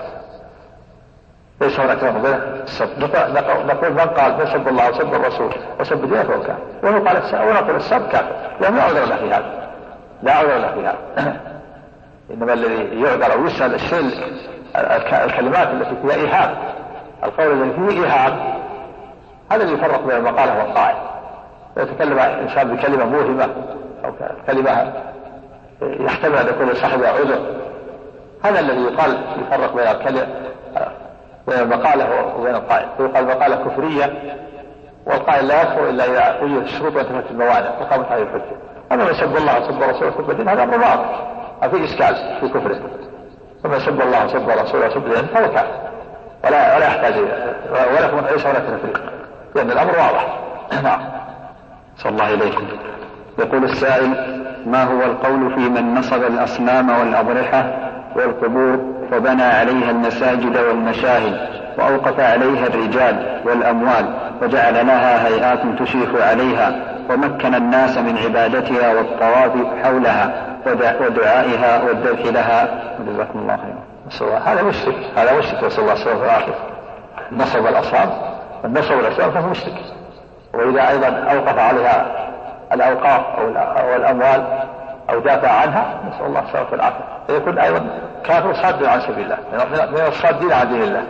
ليس هناك فرق بين السب. نقول من قال من سب الله وسب الرسول وسب دينه فهو كافر، ونقول السب ونقول السب كافر، لأنه لا عذر له في هذا، لا عذر له في هذا. إنما الذي يعذر أو يسأل الشيء الكلمات التي فيها إيهام، القول الذي فيه إيهام، هذا اللي يفرق بين المقالة والقائل. يتكلم الإنسان بكلمة موهمة أو كلمة يحتمل أن يكون صاحبها عذر، هذا الذي يقال يفرق بين الكلمة بين المقالة وبين القائل. يقال مقالة كفرية والقائل لا يكفر إلا إذا وجدت الشروط وانتفت الموانع وقامت عليه الحجة. أما من سب الله وسب رسوله وسب الدين هذا أمر واضح ما في إشكال في كفره، ومن سب الله وسب رسوله وسب الدين فهو كافر، ولا ولا يحتاج ولا يكون ليس هناك تفريق، لأن الأمر واضح. نعم. صلى الله إليكم. يقول السائل: ما هو القول في من نصب الأصنام والأضرحة والقبور فبنى عليها المساجد والمشاهد وأوقف عليها الرجال والأموال وجعل لها هيئات تشرف عليها ومكن الناس من عبادتها والطواف حولها ودعائها والذبح لها؟ جزاكم الله خيرا. هذا مشرك، هذا مشرك، نسأل الله السلامة والعافية. نصب الأصنام، من نصب الأصنام فهو مشرك. وإذا أيضا أوقف عليها الأوقاف أو الأموال أو دافع عنها، نسأل الله السلامة والعافية، فيكون أيضا كافر صاد عن سبيل الله، من الصادين عن دين الله،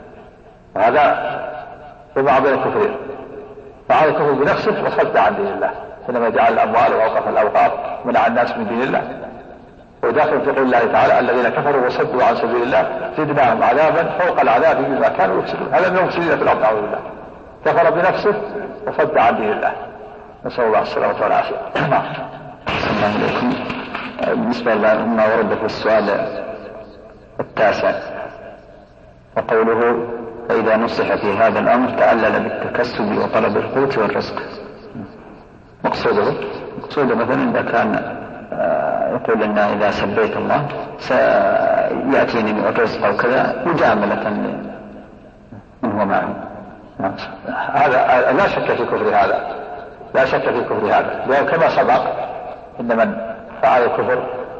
وهذا يجمع بين الكفرين. فعلى الكفر بنفسه وصد عن دين الله، حينما جعل الأموال وأوقف الأوقاف منع الناس من دين الله. وداخل في قول الله تعالى: الذين كفروا وصدوا عن سبيل الله زدناهم عذابا فوق العذاب بما كانوا يفسدون. هذا من المفسدين في الأرض، أعوذ بالله. كفر بنفسه وصد عن دين الله، نسأل الله السلامة والعافية. نعم. السلام عليكم. بالنسبة لما ورد في السؤال التاسع وقوله: فإذا نصح في هذا الأمر تعلل بالتكسب وطلب القوت والرزق، مقصوده مقصوده مثلا إذا كان يقول إن إذا سبيت الله سيأتيني من الرزق أو كذا مجاملة من هو معه. هذا لا شك في كفر هذا، لا شك في كفر هذا، لأنه كما سبق إن من فعل الكفر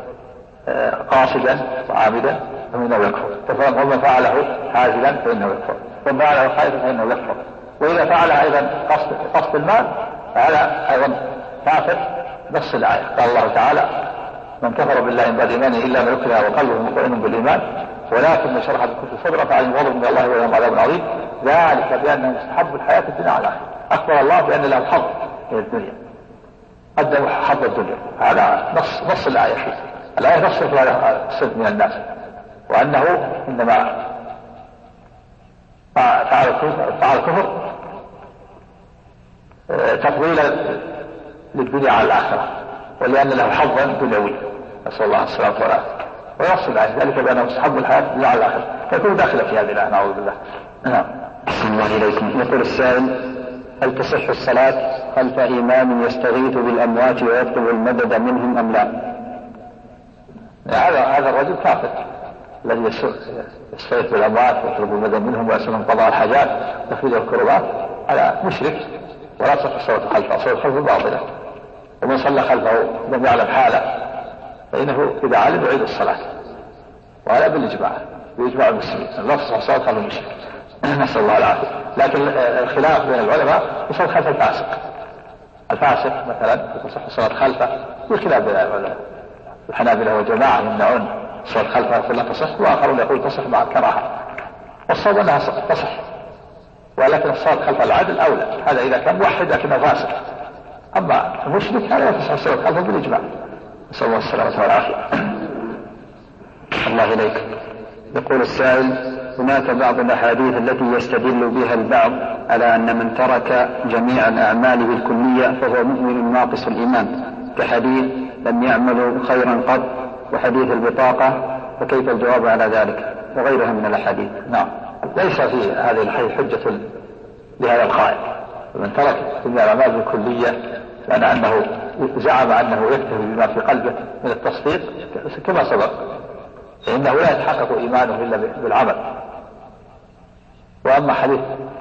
قاصدا وعامدا فإنه يكفر، ومن فعله هازلا فإنه يكفر، ومن فعله خائفا فإنه يكفر. وإذا فعل أيضا قصد, قصد المال فهذا أيضا كافر. نص الآية قال الله تعالى: من كفر بالله من بعد إيمانه إلا من أكره وقلبه مطمئن بالإيمان ولكن من شرح بالكفر صدرا فعليهم غضب من الله ولهم عذاب عظيم ذلك بأنهم استحبوا الحياة الدنيا على الآخرة. أخبر الله بأن لهم حظ من الدنيا، قدموا حظ الدنيا. هذا نص نص الآية فيه. الآية نص على الصدق من الناس، وأنه إنما فعل الكفر تفضيلا للدنيا على الآخرة، ولأن له حظا دنيوي، نسأل الله السلامة والعافية. ويصل الآية ذلك بأنهم استحبوا الحياة الدنيا على الآخرة، فيكون داخل في هذه الآية. نعوذ بالله. نعم. بسم الله إليكم. يقول السائل: هل تصح الصلاة خلف إمام يستغيث بالأموات ويطلب المدد منهم أم لا؟ هذا هذا الرجل كافر الذي يستغيث بالأموات ويطلب المدد منهم ويسألهم قضاء الحاجات وتفريج الكربات، هذا مشرك ولا تصح الصلاة خلفه، الصلاة خلفه باطلة. ومن صلى خلفه لم يعلم حاله فإنه إذا علم يعيد الصلاة، وهذا بالإجماع بإجماع المسلمين لا تصح الصلاة خلف المشرك. نسأل الله العافية. لكن الخلاف بين العلماء يصلي خلف الفاسق، الفاسق مثلا تصح الصلاة خلفه، والخلاف بين العلماء. الحنابلة والجماعة يمنعون الصلاة خلفه فلا تصح، وآخرون يقول تصح مع الكراهة، والصواب أنها تصح، ولكن الصلاة خلف العدل أولى، هذا إذا كان موحد لكنه فاسق. أما المشرك هذا لا تصح الصلاة خلفه بالإجماع. نسأل الله السلامة والعافية. الله إليك. يقول السائل: هناك بعض الأحاديث التي يستدل بها البعض على أن من ترك جميع الأعمال بالكلية فهو مؤمن ناقص الإيمان، كحديث لم يعملوا خيرا قط، وحديث البطاقة، فكيف الجواب على ذلك؟ وغيرها من الأحاديث. نعم، ليس في هذه الحديث حجة لهذا القائل. من ترك جميع الأعمال بالكلية لأن أنه زعم أنه يكتفي بما في قلبه من التصديق كما سبق، فإنه لا يتحقق إيمانه إلا بالعمل. وأما حديث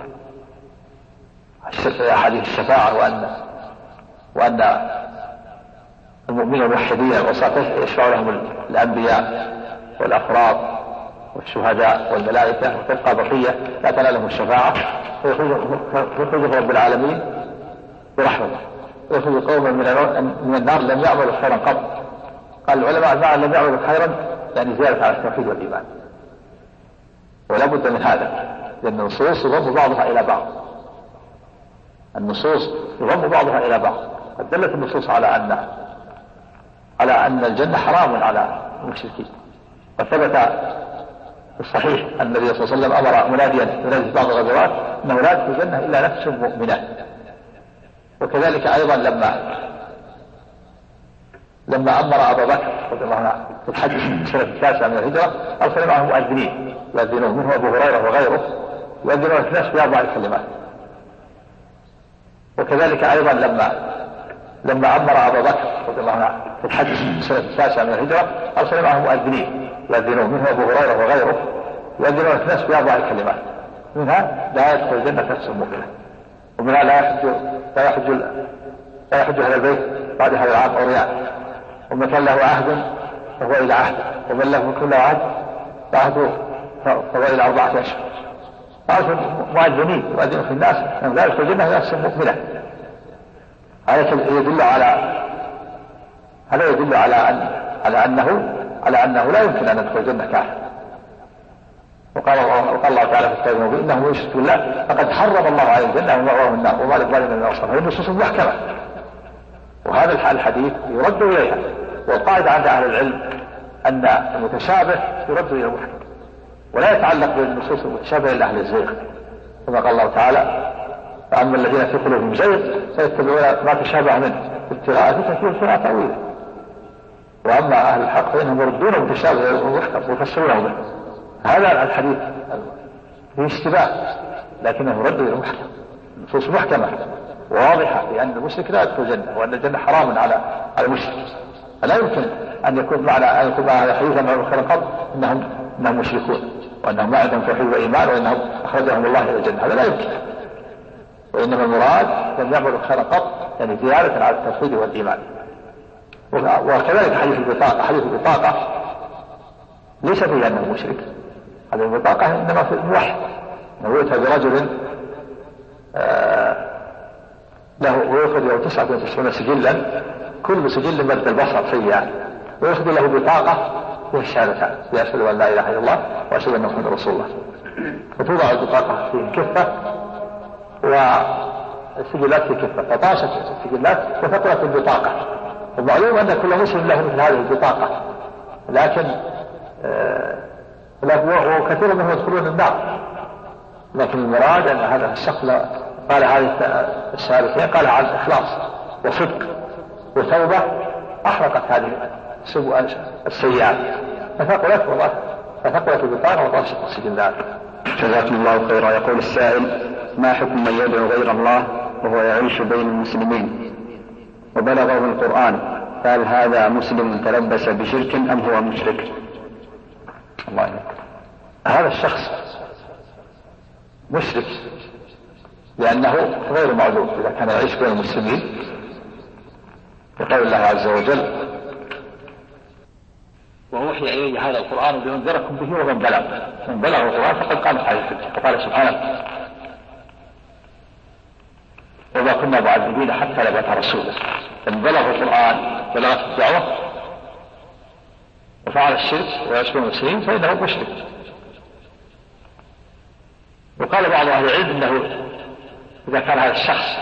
حديث الشفاعة وأن وأن المؤمنين الموحدين والصالحين يشفع لهم الأنبياء والأفراد والشهداء والملائكة، وتبقى بقية لا تنالهم الشفاعة، فيخرجهم رب العالمين برحمته، ويخرج قوما من النار لم يعملوا خيرا قط. قال العلماء معنى لم يعملوا خيرا يعني زيادة على التوحيد والإيمان، ولا بد من هذا، لأن النصوص يضم بعضها إلى بعض، النصوص يضم بعضها إلى بعض. قد دلت النصوص على أن على أن الجنة حرام على المشركين، وثبت في الصحيح أن النبي صلى الله عليه وسلم أمر مناديا ينادي بعض الغزوات أنه لا يدخل الجنة إلا نفس مؤمنة. وكذلك أيضا لما لما أمر أبا بكر رضي الله عنه في الحج في السنة التاسعة من الهجرة أرسل معه مؤذنين يؤذنون، منه أبو هريرة وغيره، يؤذنون الناس بأربع كلمات. وكذلك أيضا لما لما أمر أبا بكر رضي الله عنه في الحج في السنة التاسعة من الهجرة أرسل معه مؤذنين يؤذنون، منه أبو هريرة وغيره، يؤذنون الناس بأربع كلمات، منها لا يدخل الجنة نفس مؤمنة، ومنها لا يحج لا يحج لا يحج أهل البيت بعد هذا العام عريان، ومن كان له عهد فهو إلى عهد، ومن له كل عهد فعهده فهو إلى أربعة أشهر. فأرسل مؤذنين يؤذنون في الناس أنهم لا يدخل الجنة نفس مؤمنة. هذا يدل على هذا يدل على أن على أنه على أنه لا يمكن أن يدخل الجنة كافر. وقال الله وقال الله تعالى في الكتاب المبين: إنه يشرك بالله فقد حرم الله عليه الجنة ومأواه النار وما للظالمين من أنصار. هذه النصوص محكمة، وهذا الحديث يرد إليها. والقاعدة عند أهل العلم أن المتشابه يرد إلى المحكم، ولا يتعلق بالنصوص المتشابهة إلا أهل الزيغ، كما قال الله تعالى: فأما الذين في قلوبهم زيغ فيتبعون ما تشابه منه ابتغاء فتنة وابتغاء تأويله، وأما أهل الحق فإنهم يردون المتشابه والمحكم ويفسرونه به. هذا الحديث فيه اشتباه لكنه يرد إلى المحكم، النصوص محكمة واضحة بأن المشرك لا يدخل الجنة، وأن الجنة حرام على على المشرك. فلا يمكن أن يكون معنى أن يكون معنى حديثا عن خير قط إنهم إنهم مشركون، وأنهم ما عندهم توحيد وإيمان، وأنهم أخرجهم الله إلى الجنة، هذا لا يمكن. وإنما المراد لم يعملوا خير قط يعني زيادة على التوحيد والإيمان. وكذلك حديث البطاقة، حديث البطاقة ليس فيه أنه مشرك، هذه البطاقة إنما في الموحد، أنه يؤتى برجل آه له ويأخذ له تسعة وتسعين سجلا، كل سجل مد البصر سيئا، ويأخذ له بطاقة فيها الشهادتان: أشهد أن لا إله إلا الله وأشهد أن محمدا رسول الله. فتوضع البطاقة في كفة والسجلات في كفة، فطاشت السجلات وثقلت البطاقة. ومعلوم أن كل مسلم له مثل هذه البطاقة، لكن آه وكثير منهم يدخلون النار. لكن المراد أن هذا الشخص قال هذه الشهادتين قال عن إخلاص وصدق وتوبة، أحرقت هذه السيئات فثقلت والله فثقلت البطاقة وطاشت السجلات. جزاكم الله خيرا. يقول السائل: ما حكم من يدعو غير الله وهو يعيش بين المسلمين وبلغه القرآن، فهل هذا مسلم تلبس بشرك أم هو مشرك؟ الله يعلم. هذا الشخص مشرك لأنه غير معذور إذا كان يعيش بين المسلمين، بقول الله عز وجل: وأوحي إلي هذا القرآن لينذركم به ومن بلغ، من بلغ القرآن فقد قامت عليه الحجة. وقال سبحانه: وما كنا معذبين حتى نبعث رسولا. من بلغ القرآن بلغت الدعوة وفعل الشرك ويعيش بين المسلمين فإنه مشرك. وقال بعض أهل العلم أنه إذا كان هذا الشخص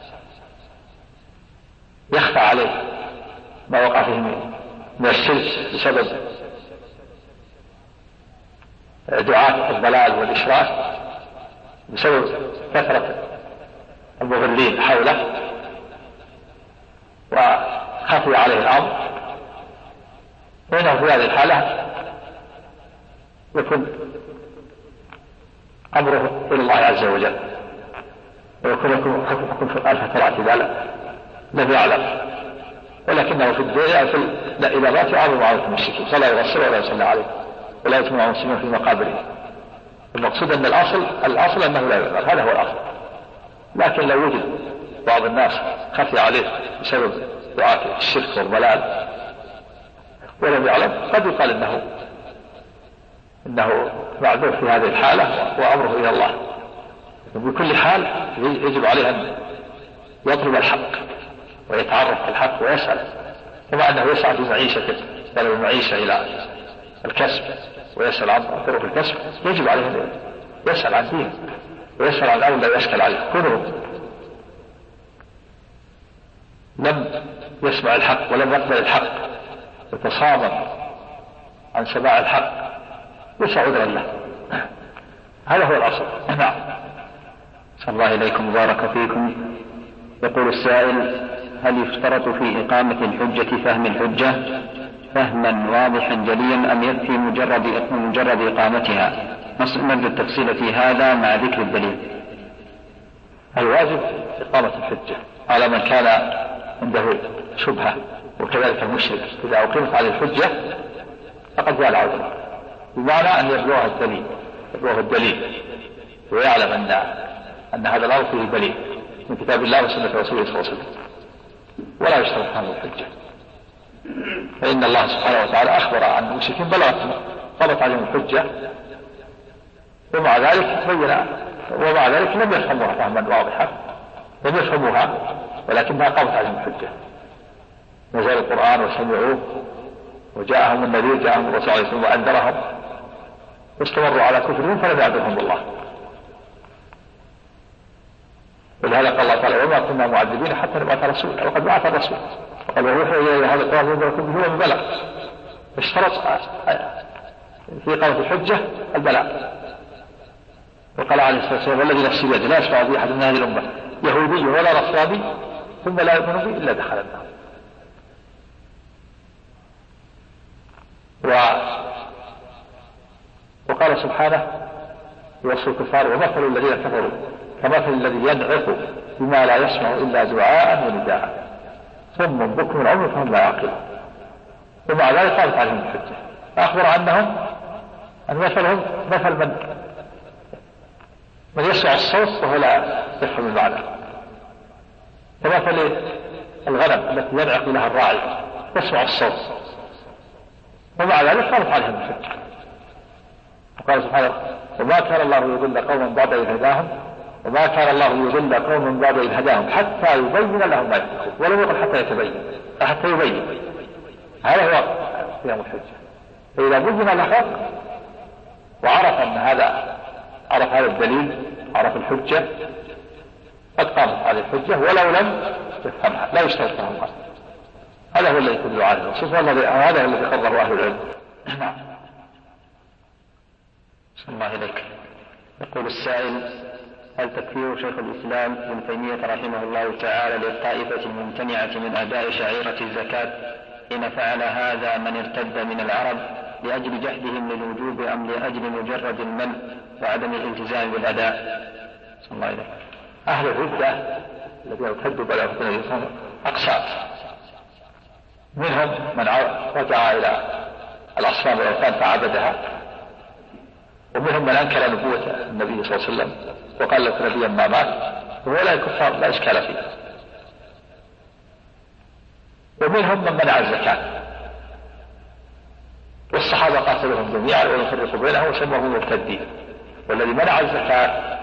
يخفى عليه ما وقع فيه من الشرك بسبب دعاة الضلال والإشراك، بسبب كثرة المضلين حوله وخفي عليه الأمر، فإنه في هذه الحالة يكون أمره إلى الله عز وجل، ويكون يكون حكم في الفترات إذا لم يعلم، ولكنه في الدنيا في إذا مات يعامل معاملة المشركين، فلا يغسل ولا يصلى عليه ولا يجمع المسلمين في مقابره. المقصود أن الأصل الأصل أنه لا يعمل، هذا هو الأصل. لكن لو وجد بعض الناس خفي عليه بسبب دعاة الشرك والضلال ولم يعلم، قد يقال إنه إنه معذور في هذه الحالة وأمره إلى الله. بكل حال يجب عليه أن يطلب الحق ويتعرف الحق ويسأل، كما أنه يسعى في معيشته، طلب المعيشة إلى الكسب ويسأل عن طرق الكسب، يجب عليه أن يسأل عن دينه ويسأل عن الأمر لا يشكل عليه. كونه لم يسمع الحق ولم يقبل الحق وتصامم عن سماع الحق ليس عذرا له، هذا هو الأصل. نعم. صلى الله إليكم بارك فيكم. يقول السائل: هل يشترط في إقامة الحجة فهم الحجة فهما واضحا جليا أم يكفي مجرد مجرد إقامتها؟ نرجو التفصيل في هذا مع ذكر الدليل. الواجب إقامة الحجة على من كان عنده شبهة، وكذلك المشرك إذا أقيمت عليه الحجة فقد زال عذره، بمعنى أن يبلغه الدليل يبلغه الدليل ويعلم أن أن هذا الأمر فيه دليل من كتاب الله وسنة رسوله صلى الله عليه وسلم، ولا يشترط فهم الحجة. فإن الله سبحانه وتعالى أخبر عن المشركين بلغت طلبت عليهم الحجة، ومع ذلك بين ومع ذلك لم يفهموها فهما واضحا، لم يفهموها ولكنها قامت عليهم الحجة. نزل القرآن وسمعوه وجاءهم النذير، جاءهم الرسول عليه الصلاة والسلام وأنذرهم، واستمروا على كفرهم فلم يعذرهم الله. ولهذا قال الله تعالى: وما كنا معذبين حتى نبعث رسولا، وقد بعث الرسول وقال: ووحي إلي هذا القرآن لينذركم به ومن بلغ. اشترط في إقامة الحجة البلاغ. وقال عليه الصلاة والسلام: والذي نفسي بيده لا يشفع بي أحد من هذه الأمة يهودي ولا نصراني ثم لا يؤمن بي إلا دخل النار. و... وقال سبحانه يوصي الكفار: ومثل الذين كفروا كمثل الذي ينعق بما لا يسمع إلا دعاء ونداء ثم بكم عمي فهم لا يعقلون. ومع ذلك قالت عليهم الحجة، أخبر عنهم أن مثلهم مثل من من يسمع الصوت وهو لا يفهم المعنى، كمثل الغنم التي ينعق لها الراعي يسمع الصوت، ومع ذلك قالت عليهم الحجة. وقال سبحانه: وما كان الله يضل قوما بعد إذ هداهم وما كان الله يضل قوما بعد إذ هداهم حتى يبين لهم ما يتقون، ولم يقل حتى يتبين، حتى يبين. هذا هو قيام الحجة. فإذا بين الحق وعرف أن هذا عرف هذا الدليل، عرف الحجة، قد قامت عليه الحجة ولو لم يفهمها، لا يشترط فهمها. هذا هو الذي يدل عليه النصوص، وهذا هو الذي قرره أهل العلم. نعم. صلى الله إليك. يقول السائل: هل تكفير شيخ الإسلام ابن تيمية رحمه الله تعالى للطائفة الممتنعة من أداء شعيرة الزكاة حين فعل هذا من ارتد من العرب لأجل جهدهم للوجوب أم لأجل مجرد المنع وعدم الالتزام بالأداء؟ صلى الله عليه. أهل الردة الذين ارتدوا بعد فتنة النبي صلى الله عليه وسلم أقسام، منهم من رجع إلى الأصنام والأوثان فعبدها، ومنهم من أنكر نبوة النبي صلى الله عليه وسلم وقال لك نبيا ما مات، ولا الكفار لا إشكال فيه. ومنهم من منع الزكاة، والصحابة قاتلوهم جميعا ولم يفرقوا بينهم وسموهم مرتدين. والذي منع الزكاة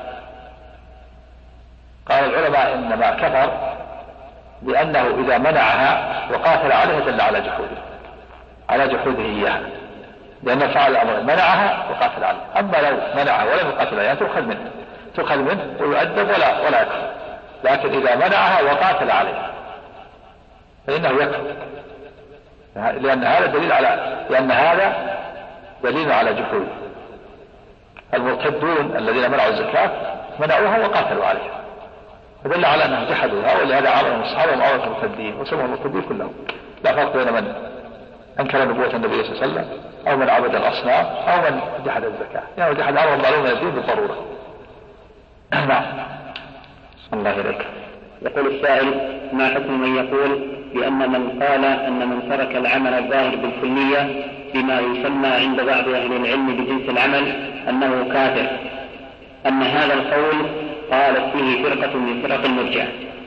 قال العلماء إنما كفر لأنه إذا منعها وقاتل عليها دل على جحوده على جحوده إياها، لأنه فعل الأمر منعها وقاتل عليها. أما لو منعها ولم يقاتل عليها تؤخذ منه تؤخذ منه ويؤدب ولا ولا يكفر، لكن إذا منعها وقاتل عليها فإنه يكفر، لأن هذا دليل على لأن هذا دليل على جحوده. المرتدون الذين منعوا الزكاة منعوها وقاتلوا عليها، فدل على أنهم جحدوها، ولهذا عرضهم الصحابة معرض المرتدين وسموا المرتدين كلهم. لا فرق بين من أنكر نبوة النبي صلى الله عليه وسلم أو من عبد الأصنام أو من جحد الزكاة، يعني جحد أمر معلوم من الدين بالضرورة. نعم. الله إليك. يقول السائل: ما حكم من يقول بأن من قال أن من ترك العمل الظاهر بالكلية بما يسمى عند بعض أهل العلم بجنس العمل أنه كافر، أن هذا القول قالت فيه فرقة من فرق المرجئة؟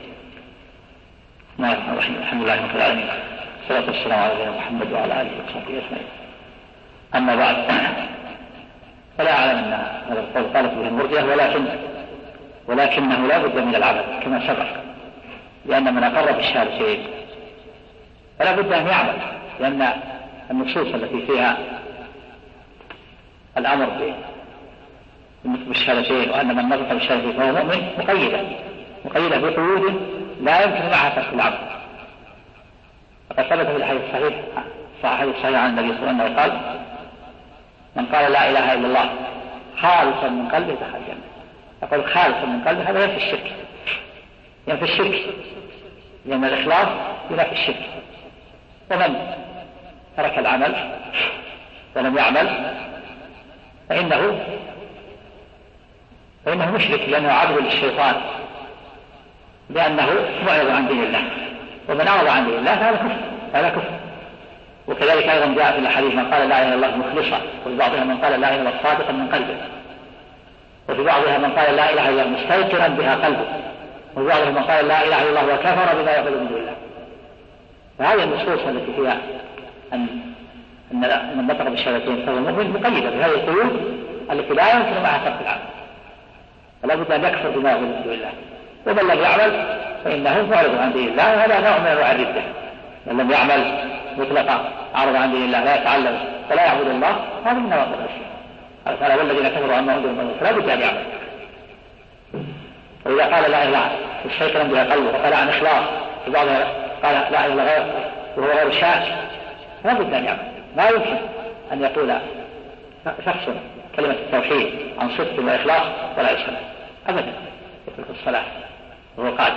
نعم. الحمد لله رب العالمين، والصلاة والسلام على نبينا محمد وعلى آله وصحبه أجمعين. أما بعد، فلا أعلم أن هذا القول قالت به المرجئة، ولكن ولكنه لا بد من العمل كما سبق، لأن من أقر بالشهادتين فلا بد أن يعمل، لأن النصوص التي فيها الأمر بالنطق بالشهادتين وأن من نطق بالشهادتين فهو مؤمن مقيدة مقيدة بقيود لا يمكن معها ترك العمل. فقد ثبت في الحديث الصحيح الحديث الصحيح عن النبي صلى الله عليه وسلم قال: من قال لا إله إلا الله خالصا من قلبه دخل الجنة. يقول خالصا من قلبه، هذا ينفي الشرك ينفي الشرك لأن الإخلاص ينفي الشرك. ومن ترك العمل ولم يعمل فإنه فإنه مشرك، لأنه عبد للشيطان، لأنه معرض عن دين الله، ومن أعرض عن دين الله فهذا كفر هذا كفر. وكذلك أيضا جاء في الحديث: من قال لا إله إلا الله مخلصا، وفي بعضها من قال لا إله إلا الله صادقا من قلبه، وفي بعضها من قال لا إله إلا الله مستيقنا بها قلبه، وفي بعضها من قال لا إله إلا الله وكفر بما يعبد من دون الله. فهذه النصوص التي فيها أن أن من نطق بالشهادتين فهو مؤمن مقيدة بهذه القيود التي لا يمكن معها ترك العمل، فلا بد أن يكفر بما يعبد من دون الله. ومن لم يعمل فإنه معرض عن دين الله، وهذا نوع من أنواع الردة. من لم يعمل مطلقا عرض عن دين الله، لا يتعلم ولا يعبد الله، هذا من نواقض الإسلام. قال تعالى: والذين كفروا عما أنذروا من فلا بد أن يعمل. وإذا قال لا إله مستيقنا بها قلبه وقال عن إخلاص، في بعضها قال لا إله غير وهو غير شاك، لا بد أن يعمل. لا يمكن أن يقول شخص كلمة التوحيد عن صدق وإخلاص ولا يصلي أبدا، يترك الصلاة وهو قادر،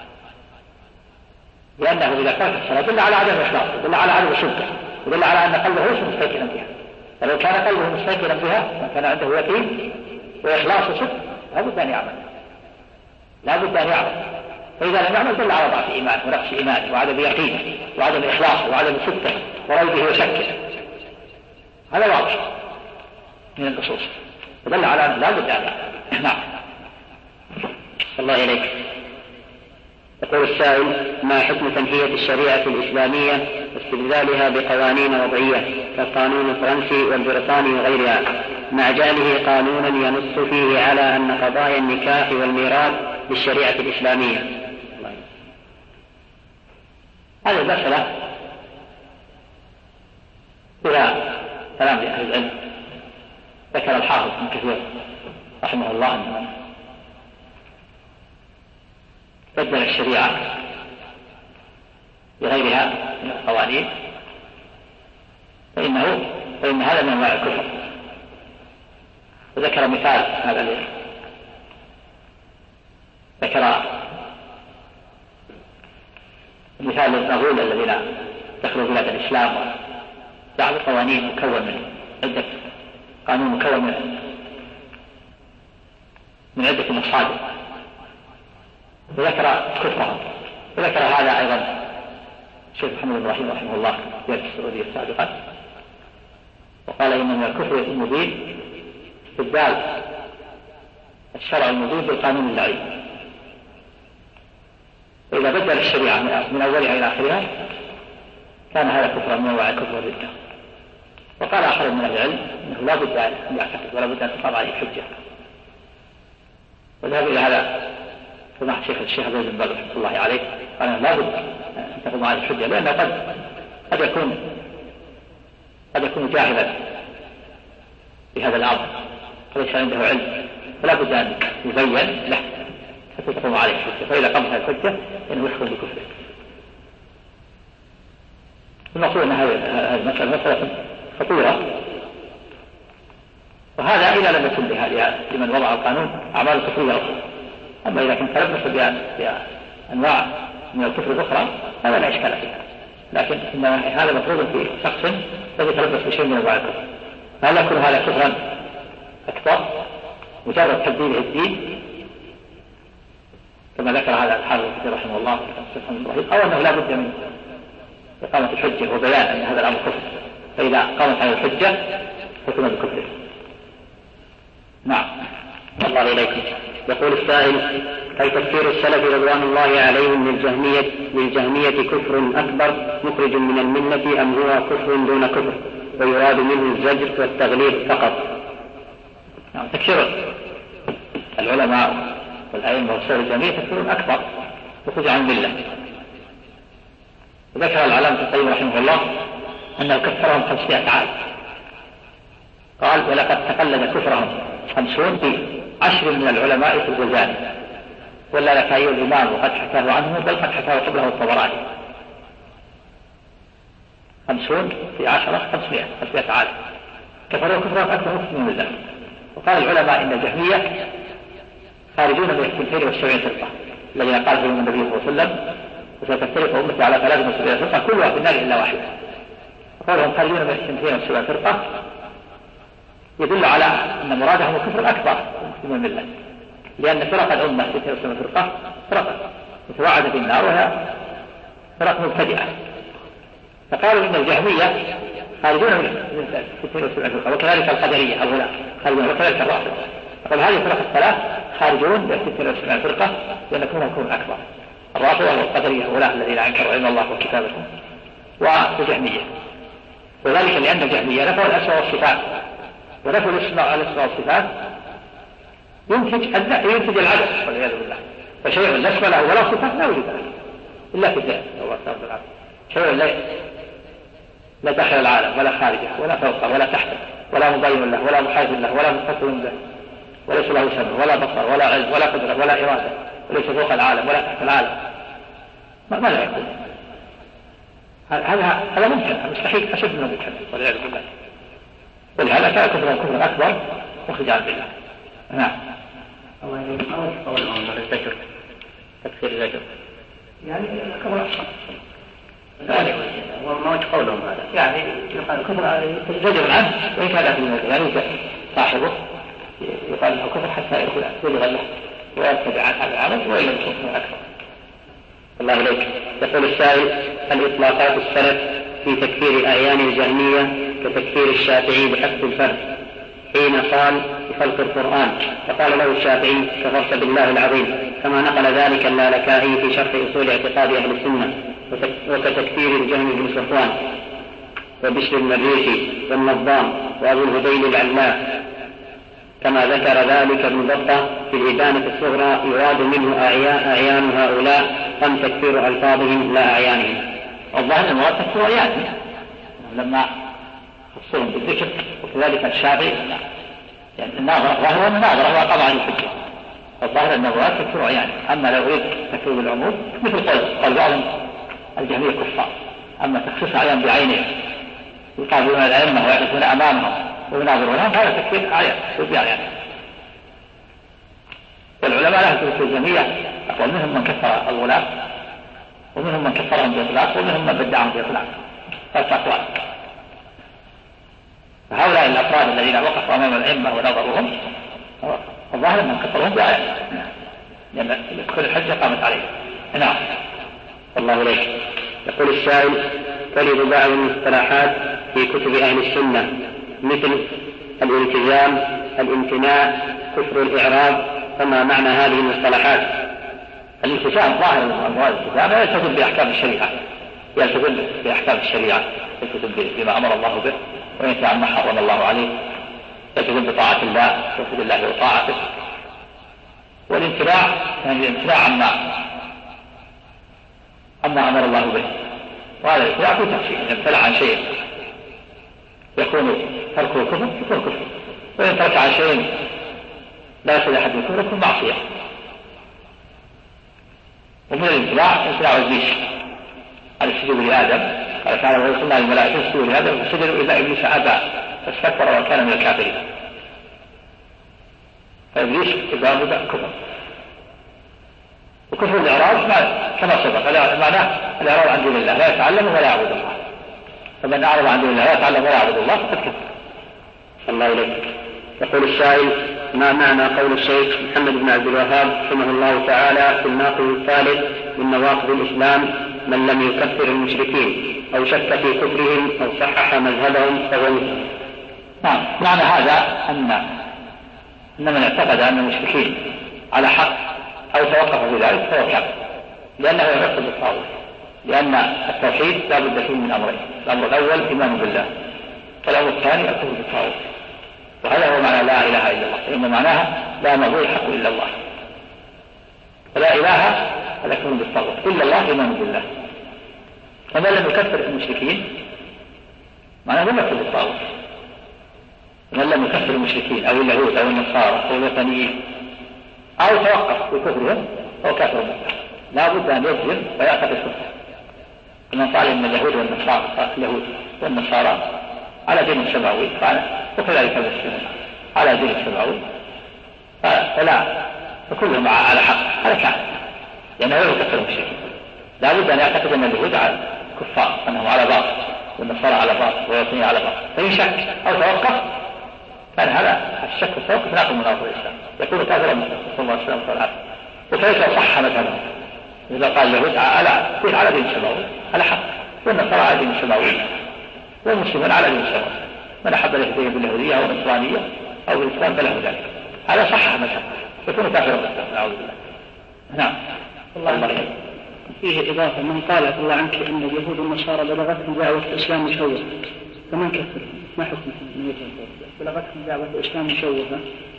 لأنه إذا ترك الصلاة دل على عدم الإخلاص، دل على عدم صدقه، ودل على أن قلبه ليس مستيقنا بها. فلو كان قلبه مستيقنا بها وكان عنده يقين وإخلاص وصدق لا بد أن يعمل لا بد أن يعمل فإذا لم يعمل دل على ضعف إيمان ونقص إيمان وعدم يقينه وعدم إخلاصه وعدم صدقه وريبه وشكه. هذا واضح من النصوص، ودل على أنه لا بد أن يعمل. نعم. الله إليك. يقول السائل: ما حكم تنحية الشريعة الإسلامية واستبدالها بقوانين وضعية كالقانون الفرنسي والبريطاني وغيرها، مع جعله قانونا ينص فيه على أن قضايا النكاح والميراث بالشريعة الإسلامية؟ هذه المسألة فيها كلام لأهل العلم. ذكر الحافظ ابن كثير رحمه الله أنه بدل الشريعة بغيرها من القوانين فإنه فإن هذا من أنواع الكفر. وذكر مثال هذا الذي ذكر مثال المغول الذين دخلوا بلاد الإسلام وجعلوا قوانين مكون من عدة قانون مكون من من عدة مصادر، وذكر كفرهم. وذكر هذا أيضا الشيخ محمد بن رحيم رحمه الله في السعودية السابقة، وقال إن من الكفر المبين استبدال الشرع المبين بالقانون اللعين، فإذا بدل الشريعة من أولها إلى آخرها كان هذا كفرا من أنواع الكفر والردة. وقال آخر من العلم أنه لا بد أن يعتقد ولا بد أن تقام عليه حجة، وذهب إلى هذا سماحة الشيخ الشيخ عبد بن باز رحمه الله عليه قال لا بد أن تقام عليه حجة، لأنه قد قد يكون قد يكون جاهلا بهذا الأمر وليس عنده علم، فلا بد أن يبين له حتى تقوم عليه حجة، فإذا قامت الحجة إنه يحكم بكفره. المقصود أن هذه المسألة مسألة خطيرة، وهذا إذا لم يكن بها لمن وضع القانون أعمال كفرية أخرى. أما إذا كنت تلبس بأنواع من الكفر الأخرى هذا لا إشكال فيها، لكن إن هذا مفروض في شخص الذي يتلبس بشيء من أنواع الكفر، هل يكون هذا كفرا أكبر مجرد تبديله الدين كما ذكر هذا الحافظ رحمه الله أو أنه لا بد من إقامة الحجة وبيان أن هذا الأمر كفر، فإذا قامت على الحجة حكم بكفره. نعم. الله إليكم. يقول السائل: هل تكفير السلف رضوان الله عليهم للجهمية للجهمية كفر أكبر مخرج من الملة أم هو كفر دون كفر ويراد منه الزجر والتغليظ فقط؟ نعم. تكفير العلماء والأئمة والسلف الجهمية تكفير أكبر مخرج عن الملة. وذكر العلامة القيم رحمه الله أنه كفرهم خمسمائة عام، قال: ولقد تقلد كفرهم خمسون في عشر من العلماء في الجزائر، ولا لكاي الإمام وقد حكاه عنه بل قد حكاه قبله الطبراني. خمسون في عشرة خمسمائة خمسمائة عام كفروا كفرا أكبر من الله. وقال العلماء إن الجهمية خارجون من الثنتين والسبعين فرقة الذين قال فيهم النبي صلى الله عليه وسلم: وستفترق أمتي على ثلاث وسبعين فرقة كلها في النار إلا واحدة. وقالهم خارجون من الثنتين والسبعين فرقة يدل على أن مرادهم الكفر الأكبر من الملة، لأن فرق الأمة في تلك الفرقة فرق متوعدة بالنار وهي فرق مبتدئة. فقالوا إن الجهمية خارجون من ستين وسبعين فرقة، وكذلك القدرية الغلاة خارجون، وكذلك الرافضة. فقال هذه الفرق الثلاث خارجون من ستين وسبعين فرقة لأن كونهم كون أكبر: الرافضة والقدرية الغلاة الذين أنكروا علم الله وكتابته، والجهمية. وذلك لأن الجهمية نفوا الأسماء والصفات، ونفوا الأسماء والصفات ينتج ينتج العدم والعياذ بالله. فشيء لا اسم له ولا صفات لا وجود له إلا في الذات. شيء لا لا داخل العالم ولا خارجه ولا فوقه ولا تحته ولا مبين له ولا محايد له ولا متصل به، وليس له سمع ولا بصر ولا علم ولا قدرة ولا إرادة، وليس فوق العالم ولا تحت العالم. ما لا يكون هذا هذا ممكن مستحيل أشد من ممكن والعياذ بالله. ولهذا كان كفر كفر أكبر مخرج عن الله. نعم. الله يريد ما وجه قولهم من الزجر تكفير الزجر يعني كفر ذلك وما وجه قولهم هذا يعني يقال كفر زجر عنه وإن كان في المدى يعني صاحبه يقال له كفر حتى يدخل يبلغ له ويتبع عن هذا العمل وإلا يكون أكثر. الله إليك. يقول السائل: الإطلاقات السلف في تكفير أعيان الجهمية كتكفير الشافعي بحسب الفرد حين قال بخلق القرآن، فقال له الشافعي: كفرت بالله العظيم، كما نقل ذلك اللالكائي في شرح أصول اعتقاد أهل السنة، وكتكفير الجهم بن صفوان وبشر المريسي والنظام وأبو الهذيل العلاء، كما ذكر ذلك ابن بطة في الإبانة الصغرى: يراد منه أعيان هؤلاء أم تكفير ألفاظهم لا أعيانهم. والظاهر المراد تكفير أعيانهم لما خصهم بالذكر، وكذلك الشافعي يعني الناظرة ظاهر الناظرة هو طبعا الحجة، الظاهر أن المراد تكفير أعيانهم. أما لو أريد تكفير العموم مثل قول قال بعضهم الجهمية كفار، أما تخصيص أعيان بعينهم يقابلون الأئمة ويعرفون أمامهم ويناظرونهم هذا تكفير أعيان يعني. والعلماء لهم تكفير الجهمية أقول منهم من كفر الغلاة ومنهم من كفرهم بإطلاق ومنهم من بدعهم بإطلاق، ثلاثة أقوال. فهؤلاء الأفراد الذين وقفوا أمام الأئمة ونظروهم الظاهر أنهم كفرهم بآيات. لأن كل الحجة قامت عليه. نعم. الله إليك. يقول السائل: تجد بعض المصطلحات في كتب أهل السنة مثل الالتزام، الامتناع، كفر الإعراب، فما معنى هذه المصطلحات؟ الالتزام ظاهر الالتزام يلتزم بأحكام الشريعة، يلتزم بأحكام الشريعة، يلتزم بما أمر الله به وينتهي عما حرم الله عليه، يلتزم بطاعة الله، توحيد الله وطاعته. والامتناع يعني الامتناع عما عما أمر الله به، وهذا الامتناع في تفصيل. إذا امتنع عن شيء يكون تركه كفر يكون كفر، وإن ترك عن شيء لا يصل أحد الكفر يكون معصية. ومن الامتناع امتناع إبليس على السجود لآدم، قال تعالى: وإذ قلنا للملائكة اسجدوا لآدم فسجدوا إلا إبليس أبى واستكبر وكان من الكافرين. فإبليس ابتداء كفر. وكفر الإعراض كما سبق معناه الإعراض عن دين الله، لا يتعلم ولا يعبد الله. فمن أعرض عن دين الله لا يتعلم ولا يعبد الله فقد كفر. الله إليك. يقول السائل: ما معنى قول الشيخ محمد بن عبد الوهاب رحمه الله تعالى في الناقض الثالث من نواقض الإسلام: من لم يكفر المشركين أو شك في كفرهم أو صحح مذهبهم فهو مسلم؟ نعم. معنى هذا أن أن من اعتقد أن المشركين على حق أو توقف في ذلك فهو كافر، لأنه يعتقد بالطاغوت، لأن التوحيد لا بد فيه من أمرين: الأمر الأول الإيمان بالله، والأمر الثاني الكفر بالطاغوت. وهذا هو معنى لا إله إلا الله، فإن معناها لا معبود الحق إلا الله، فلا إله ولا كفر بالطاغوت إلا الله، إيمان بالله. فمن لم يكفر المشركين معناه لم يكفر بالطاغوت. من لم يكفر المشركين أو اليهود أو النصارى أو الوثنيين أو توقف بكفرهم فهو كافر بالله، لا بد أن يسلم ويعتقد كفره. من قال إن اليهود والنصارى اليهود والنصارى على دين السماوي وكذلك المسلمون على دين السماوي، فلا فكلهم على حق، هذا كافر لأنه لا يكفر المشركين. لا بد أن يعتقد أن اليهود على كفار، أنهم على باطل، والنصارى على باطل، والوثنيين على باطل. فإن شك أو توقف كان هذا الشك والتوقف ناقض من نواقض الإسلام، يكون كافرا نسأل الله السلامة والعافية. وكيف صح مذهبه؟ إذا قال اليهود على كل على دين السماوي على حق، والنصارى على دين السماوي، والمسلمون على دين السماوي، من أحب يهتدي باليهودية أو النصرانية أو بالإسلام فله ذلك، هذا صح مذهبه، يكون كافرا نسأل نعوذ بالله. نعم. الله عليك. فيه إضافة: من قال عفى الله عنك إن اليهود والنصارى بلغتهم دعوة الإسلام مشوهة فمن كفر؟ ما حكمه من يتنفر؟ بلغتهم دعوة الإسلام مشوهة،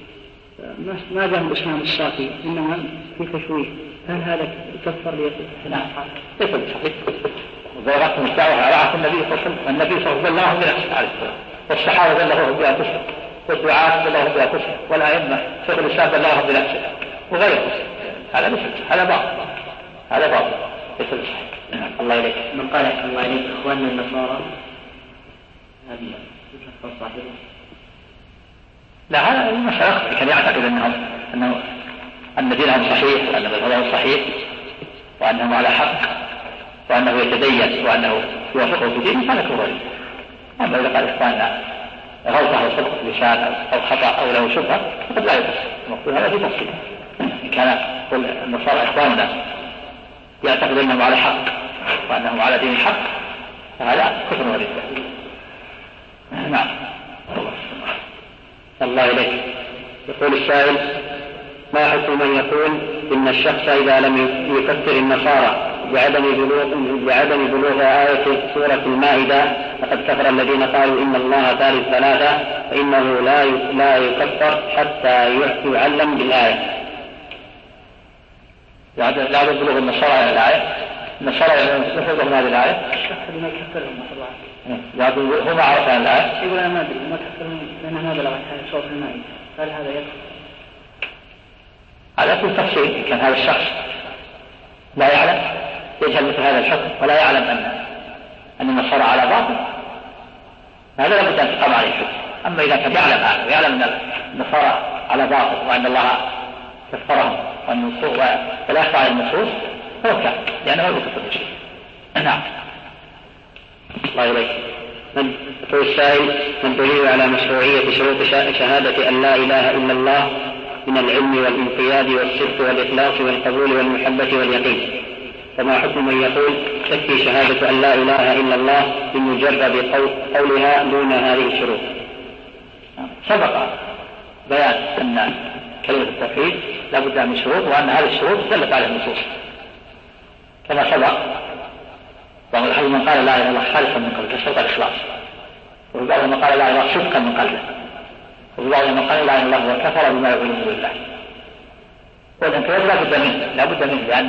ما جاء الإسلام الصافي إنما في تشويه، هل هذا كفر ليكفر؟ نعم. كفر صحيح. بلغتهم الدعوة على عهد النبي صلى الله عليه وسلم، النبي صلى الله عليه وسلم والصحابة بلغوه بلا كفر، والدعاة بلغوه بلا كفر، والأئمة شيخ الإسلام بلغوه بلا كفر وغيره. هذا مثل هذا باطل، هذا باطل مثل صحيح. الله إليك. من قال الله إليك إخواننا النصارى هذه صحيح؟ لا، هذا المسألة كان يعتقد أنهم أنه أن دينهم صحيح وأن مذهبهم صحيح وأنهم على حق وأنه يتدين وأنه يوافقه في دينه، هذا كفر. أما إذا قال إخواننا غلطة أو صدق لسان أو خطأ أو له شبهة فقد لا يتصل، المقصود هذا في تفصيل. إن كان النصارى إخواننا يعتقد أنهم على حق وأنهم على دين الحق فهذا كفر ورده. نعم. الله إليك. يقول السائل: ما حكم من يقول إن الشخص إذا لم يكفر النصارى بعدم بلوغ بعدم بلوغ آية سورة المائدة فقد كفر الذين قالوا إن الله ثالث ثلاثة، فإنه لا لا يكفر حتى يعلم بالآية؟ لا بلوغ النصارى على الآية، النصارى يفرضون هذه الآية، ما يكفرهم لا هم عرف عن الآية، يقول أنا ما أدري ما كفرهم لأنها ما بلغت سورة المائدة، هل هذا يكفر؟ على كل تفصيل. كان هذا الشخص لا يعلم يجهل مثل هذا الحكم ولا يعلم أن أن النصارى على باطل، هذا لابد أن تقام عليه الحكم. أما إذا كان يعلم هذا ويعلم أن النصارى على باطل وأن الله كفرهم ولا يخضع على النصوص فهو كافر لأنه لا يكفر بشيء. نعم. الله إليك. من يقول السائل: من دليل على مشروعية شروط شهادة أن لا إله إلا الله من العلم والانقياد والصدق والإخلاص والقبول والمحبة واليقين. فما حكم من يقول تكفي شهادة أن لا إله إلا الله بمجرد قولها دون هذه الشروط؟ سبق بيان أن كلمة التوحيد لا بد من شروط، وأن هذه الشروط دلت عليها النصوص كما سبق. ومن الحديث من قال لا إله إلا الله خالصا من قلبه كشرط الإخلاص، وفي بعض من قال لا إله إلا الله صدقا من قلبه، وفي بعض من قال لا إله إلا الله وكفر بما يقول من الله. والانقياد لا بد منه لا بد منه لأن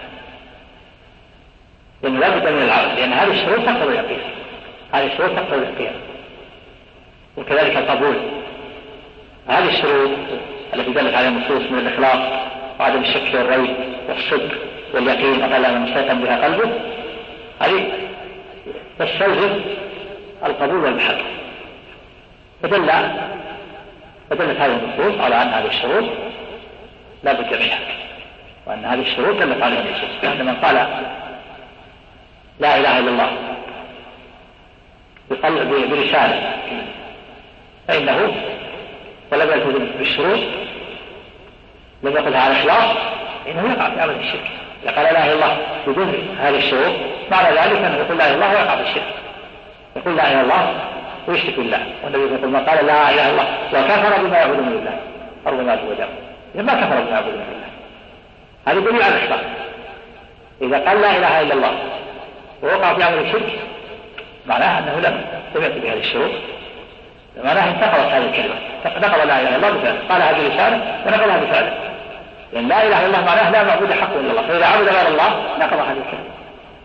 لأنه لا بد من العمل، لأن هذه الشروط تقتضي اليقين، هذه الشروط تقتضي اليقين. وكذلك القبول، هذه الشروط التي دلت عليها النصوص من الإخلاص وعدم الشك والريب والصدق واليقين وقال أن مستيقن بها قلبه، هذه تستلزم القبول والمحبة. فدل فدلت هذه النصوص على أن هذه الشروط لا بد منها، وأن هذه الشروط دلت عليها النصوص. لأن من قال لا إله إلا الله برسالة فإنه ولم يلتزم بالشروط لم يقلها على الإخلاص إنه يقع في عمل الشرك. إذا قال لا إله إلا الله بدون هذه الشروط معنى ذلك أنه يقول لا إله إلا الله ويقع في الشرك، يقول لا إله إلا الله ويشرك بالله. والنبي يقول ما قال لا إله إلا الله وكفر بما يعبد من الله أرض ما توجه، إذا ما كفر بما يعبد من الله هذا دليل على الإخلاص. إذا قال لا إله إلا الله ووقع في عمل الشرك معناها أنه لم يأتي بهذه الشروط، معناها انتقلت هذه الكلمة، نقل لا إله إلا الله بفعله، قالها بلسانه ونقلها بفعله، لأن لا إله إلا الله معناها لا معبود حق إلا الله، فإذا عبد غير الله نقض هذه الكلمة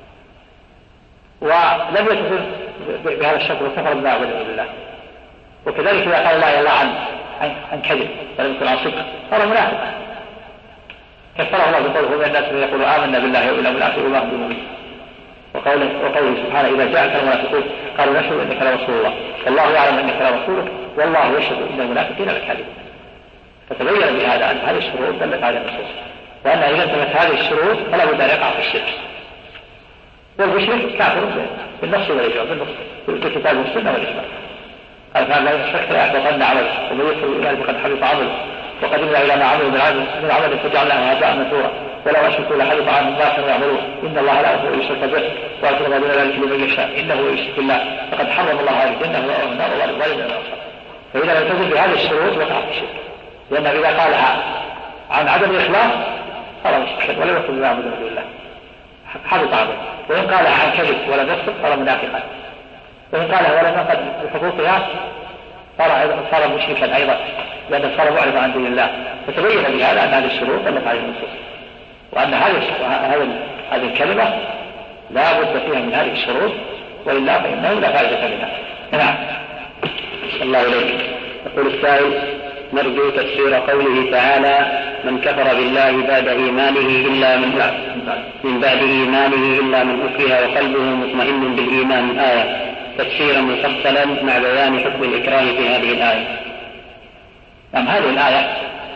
ولم يتصل بهذا الشرط وكفر بما يعبد من الله. وكذلك إذا قال لا إله إلا الله عن عن كذب ولم يكن عن صدق صار منافق، كفره الله بقوله من الناس من يقول آمنا بالله واليوم الآخر وما هم بمؤمنين. وقوله, وقوله سبحانه إذا جاءك المنافقون قالوا نشهد إنك لرسول الله والله يعلم إنك لرسوله والله يشهد إن المنافقين لكاذبون. فتبين بهذا أن هذه الشروط دلت على النصوص، وأن إذا انتهت هذه الشروط فلا بد أن يقع في الشرك. والمشرك كافر بالنص والإجابة بالكتاب والسنة والإجماع. قال تعالى لا يشرك لا يحبطن عمله ومن يكفر بالله فقد حبط عمله وقدمنا إلى ما عملوا من عمل من عمل فجعلناه هباء منثورا ولو أشركوا لحبط عنهم ما كانوا يعملون إن الله لا يغفر يشرك به ويغفر ما دون ذلك لمن يشاء إنه يشرك بالله فقد حرم الله عليه الجنة ومأواه النار وما للظالمين من أنصار. فإذا لم يلتزم بهذه الشروط وقع في الشرك، لأن إذا قالها عن عدم الإخلاص صار مشركا ولا يغفر بما يعبد من دون الله حبط عمله، وإن قالها عن كذب ولم يصدق صار منافقا، وإن قالها ولم ينقض بحقوقها صار صار مشركا أيضا لأنه صار معرضا عن دين الله. فتبين بهذا أن هذه الشروط دلت عليه النصوص، وأن هذه هذه الكلمة لا بد فيها من هذه الشروط وإلا فإنه لا فائدة منها. نعم. الله إليك. يقول السائل نرجو تفسير قوله تعالى من كفر بالله بعد إيمانه إلا من من بعد إيمانه إلا من أكره وقلبه مطمئن بالإيمان آية، تفسيرا مفصلا مع بيان حكم الإكراه في هذه الآية. نعم. هذه الآية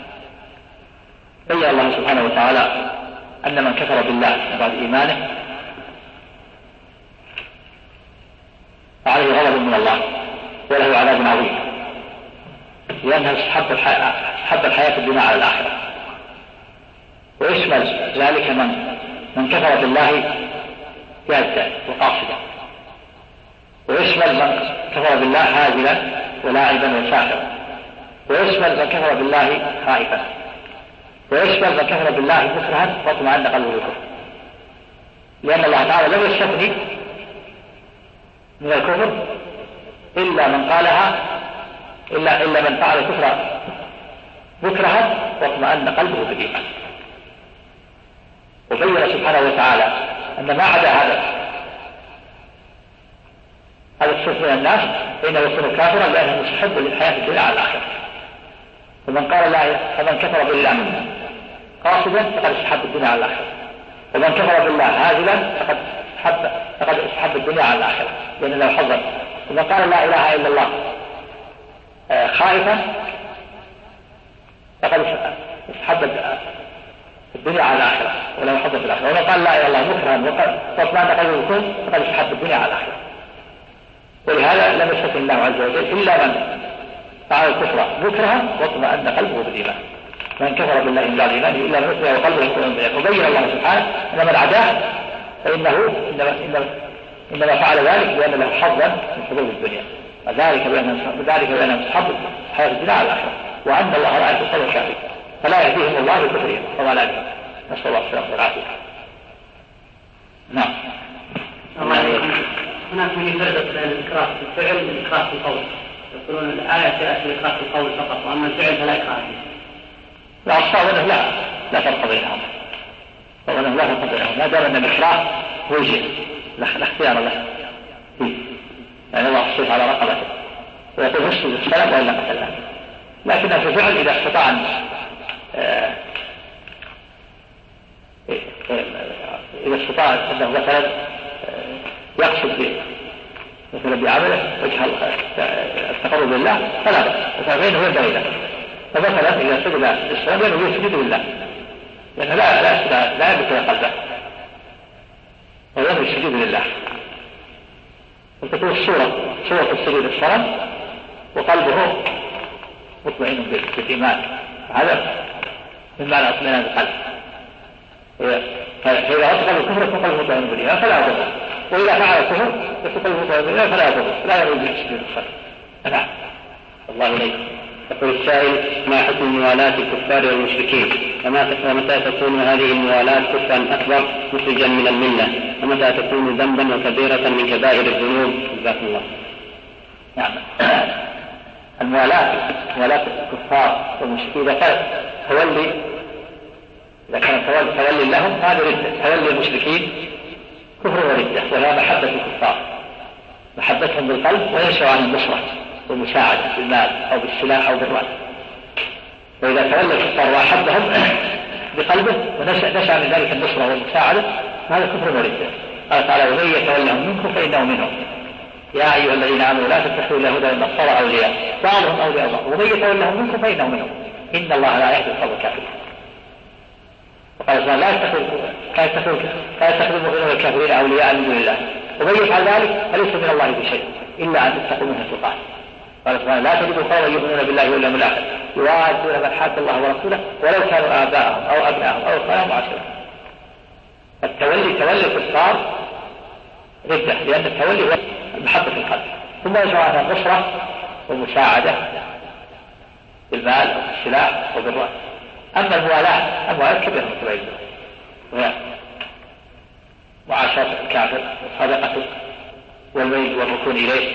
بين الله سبحانه وتعالى أن من كفر بالله بعد إيمانه فعليه غضب من الله وله عذاب عظيم، لأنه استحب الحياة, الحياة الدنيا على الآخرة. ويشمل ذلك من من كفر بالله جادا وقاصدا، ويشمل من كفر بالله هازلا ولاعبا وساخرا، ويشمل من كفر بالله خائفا، ويشمل من كفر بالله مكرها واطمأن قلبه بالكفر، لأن الله تعالى لم يستثني من الكفر إلا من قالها إلا إلا من فعل الكفر مكرها واطمأن قلبه بالإيمان. وبين سبحانه وتعالى أن ما عدا هذا هذا الصنف من الناس فإنه يكون كافرا لأنه مستحب للحياة الدنيا على الآخرة. ومن قال لا فمن كفر بالله قاصدا فقد استحب الدنيا على الآخرة، ومن كفر بالله هازلا فقد استحب فقد استحب الدنيا على الآخرة لأن له حظا. ومن قال لا إله إلا الله خائفا فقد استحب الدنيا على الآخرة وله حظا في الآخرة. ومن قال لا إله إلا الله مكرها واطمأن قلبه بالكفر فقد استحب الدنيا على الآخرة. ولهذا لم يستثن الله عز وجل إلا من فعل الكفر مكرها واطمأن قلبه بالإيمان. من كفر بالله من بعد إيمانه إلا من أكره وقلبه يكون. وبين الله سبحانه أن من عداه فإنه إنما, إنما, إنما فعل ذلك لأن له حظا من حظوظ الدنيا، وذلك بأنهم بأنهم أصحاب حياة الدنيا على الآخرة، وأن الله لا يهدي القوم الكافرين فلا يهديهم الله بكفرهم وضلالهم، نسأل الله السلامة والعافية. نعم. هناك من يفرق بين الإكراه في الفعل والإكراه في القول، يقولون الآية تأتي الإكراه في القول فقط، وأما الفعل فلا إكراه فيه. لا الصواب أنه لا لا فرق بينهم، وأنه لا فرق بينهم ما دام أن الإكراه وجه لا اختيار له فيه، يعني الله الصيف على رقبته ويقول نصف السلام وإلا قتلها، لكنه في الفعل إذا استطاع أن آه إذا استطاع أنه مثلا يقصد به مثلا بعمله وجه التقرب لله فلا بأس، فإنه ينبغي له. فمثلا إذا سجد الصلاة فإنه يسجد لله، لأنه لا لا لا يملك قلبه ويملك السجود لله، فتكون الصورة صورة السجود الصلاة وقلبه مطمئن بالإيمان، هذا من معنى اطمئنان القلب. فإذا أدخل الكفر فقلب مطمئن بالإيمان فلا يضر، وإذا فعل الكفر فقلب مطمئن بالإيمان فلا يضر، لا يريد السجود الصلاة. نعم. الله إليك. يقول السائل: ما حكم موالاة الكفار والمشركين؟ ومتى تكون هذه الموالاة كفرا أكبر مخرجا من الملة؟ ومتى تكون ذنبا وكبيرة من كبائر الذنوب؟ جزاكم الله. نعم. الموالاة موالاة الكفار والمشركين إذا كان تولي إذا كان تولي, تولي لهم هذا ردة، تولي المشركين كفر وردة، ولا محبة الكفار، محبتهم بالقلب وينشأ عن النصرة والمساعدة بالمال أو بالسلاح أو بالرأي. وإذا تولى الكفار وأحبهم بقلبه ونشأ من ذلك النصرة والمساعدة هذا كفر وردة. قال تعالى: ومن يتولهم منكم فإنه منهم، يا أيها الذين آمنوا لا تتخذوا اليهود والنصارى أولياء بعضهم أولياء بعض ومن يتولهم منكم فإنه منهم إن الله لا يهدي القوم الكافرين. وقال تعالى: لا يتخذوا المؤمنون الكافرين أولياء من دون الله ومن يفعل ذلك فليس من الله بشيء إلا أن تتقوا منه تقاه. قال سبحانه: لا تجد قوما يؤمنون بالله واليوم الآخر يوادون من حاد الله ورسوله ولو كانوا آباءهم أو أبناءهم أو إخوانهم وعشيرتهم. التولي تولي الكفار ردة، لأن التولي هو المحبة في القلب، ثم يجمع عنها النصرة والمساعدة بالمال أو بالسلاح وبالرأي. أما الموالاة الموالاة كبيرة متباينة، وهي معاشرة الكافر وصدقته والميل والركون إليه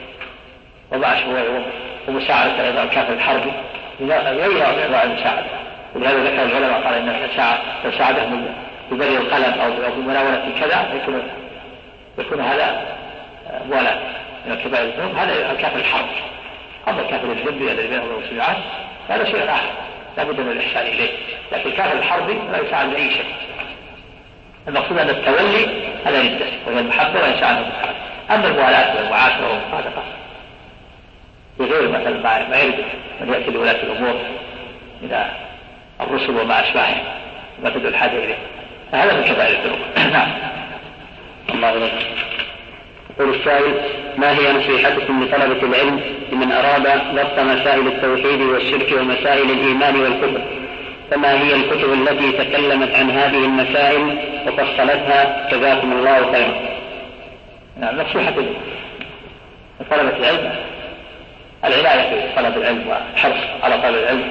ومساعدة أيضا الكافر الحربي غيرها من أنواع المساعدة. ولهذا ذكر العلماء قال إن مساعدة ببني القلم أو بمناولة كذا يكون يكون هذا موالاة من الكبائر الذنوب، هذا الكافر الحربي. أما الكافر الذنبي الذي بينه وبين المسلمين هذا شيء آخر لا بد من الإحسان إليه، لكن الكافر الحربي لا يساعد بأي شيء. المقصود أن التولي هذا ردة وهي المحبة وينشأ عنه المساعدة. أما الموالاة والمعاشرة والمصادقة بغير مثلا ما يرد من يأتي لولاة الأمور من الرسل وما أشباههم ما تدعو الحاجة إليه، فهذا من كبائر الذنوب. نعم. الله إليك. يقول السائل: ما هي نصيحتكم لطلبة العلم لمن أراد ضبط مسائل التوحيد والشرك ومسائل الإيمان والكفر؟ فما هي الكتب التي تكلمت عن هذه المسائل وفصلتها؟ جزاكم الله خيرا. نعم. نصيحة لطلبة العلم العناية في طلب العلم والحرص على طلب العلم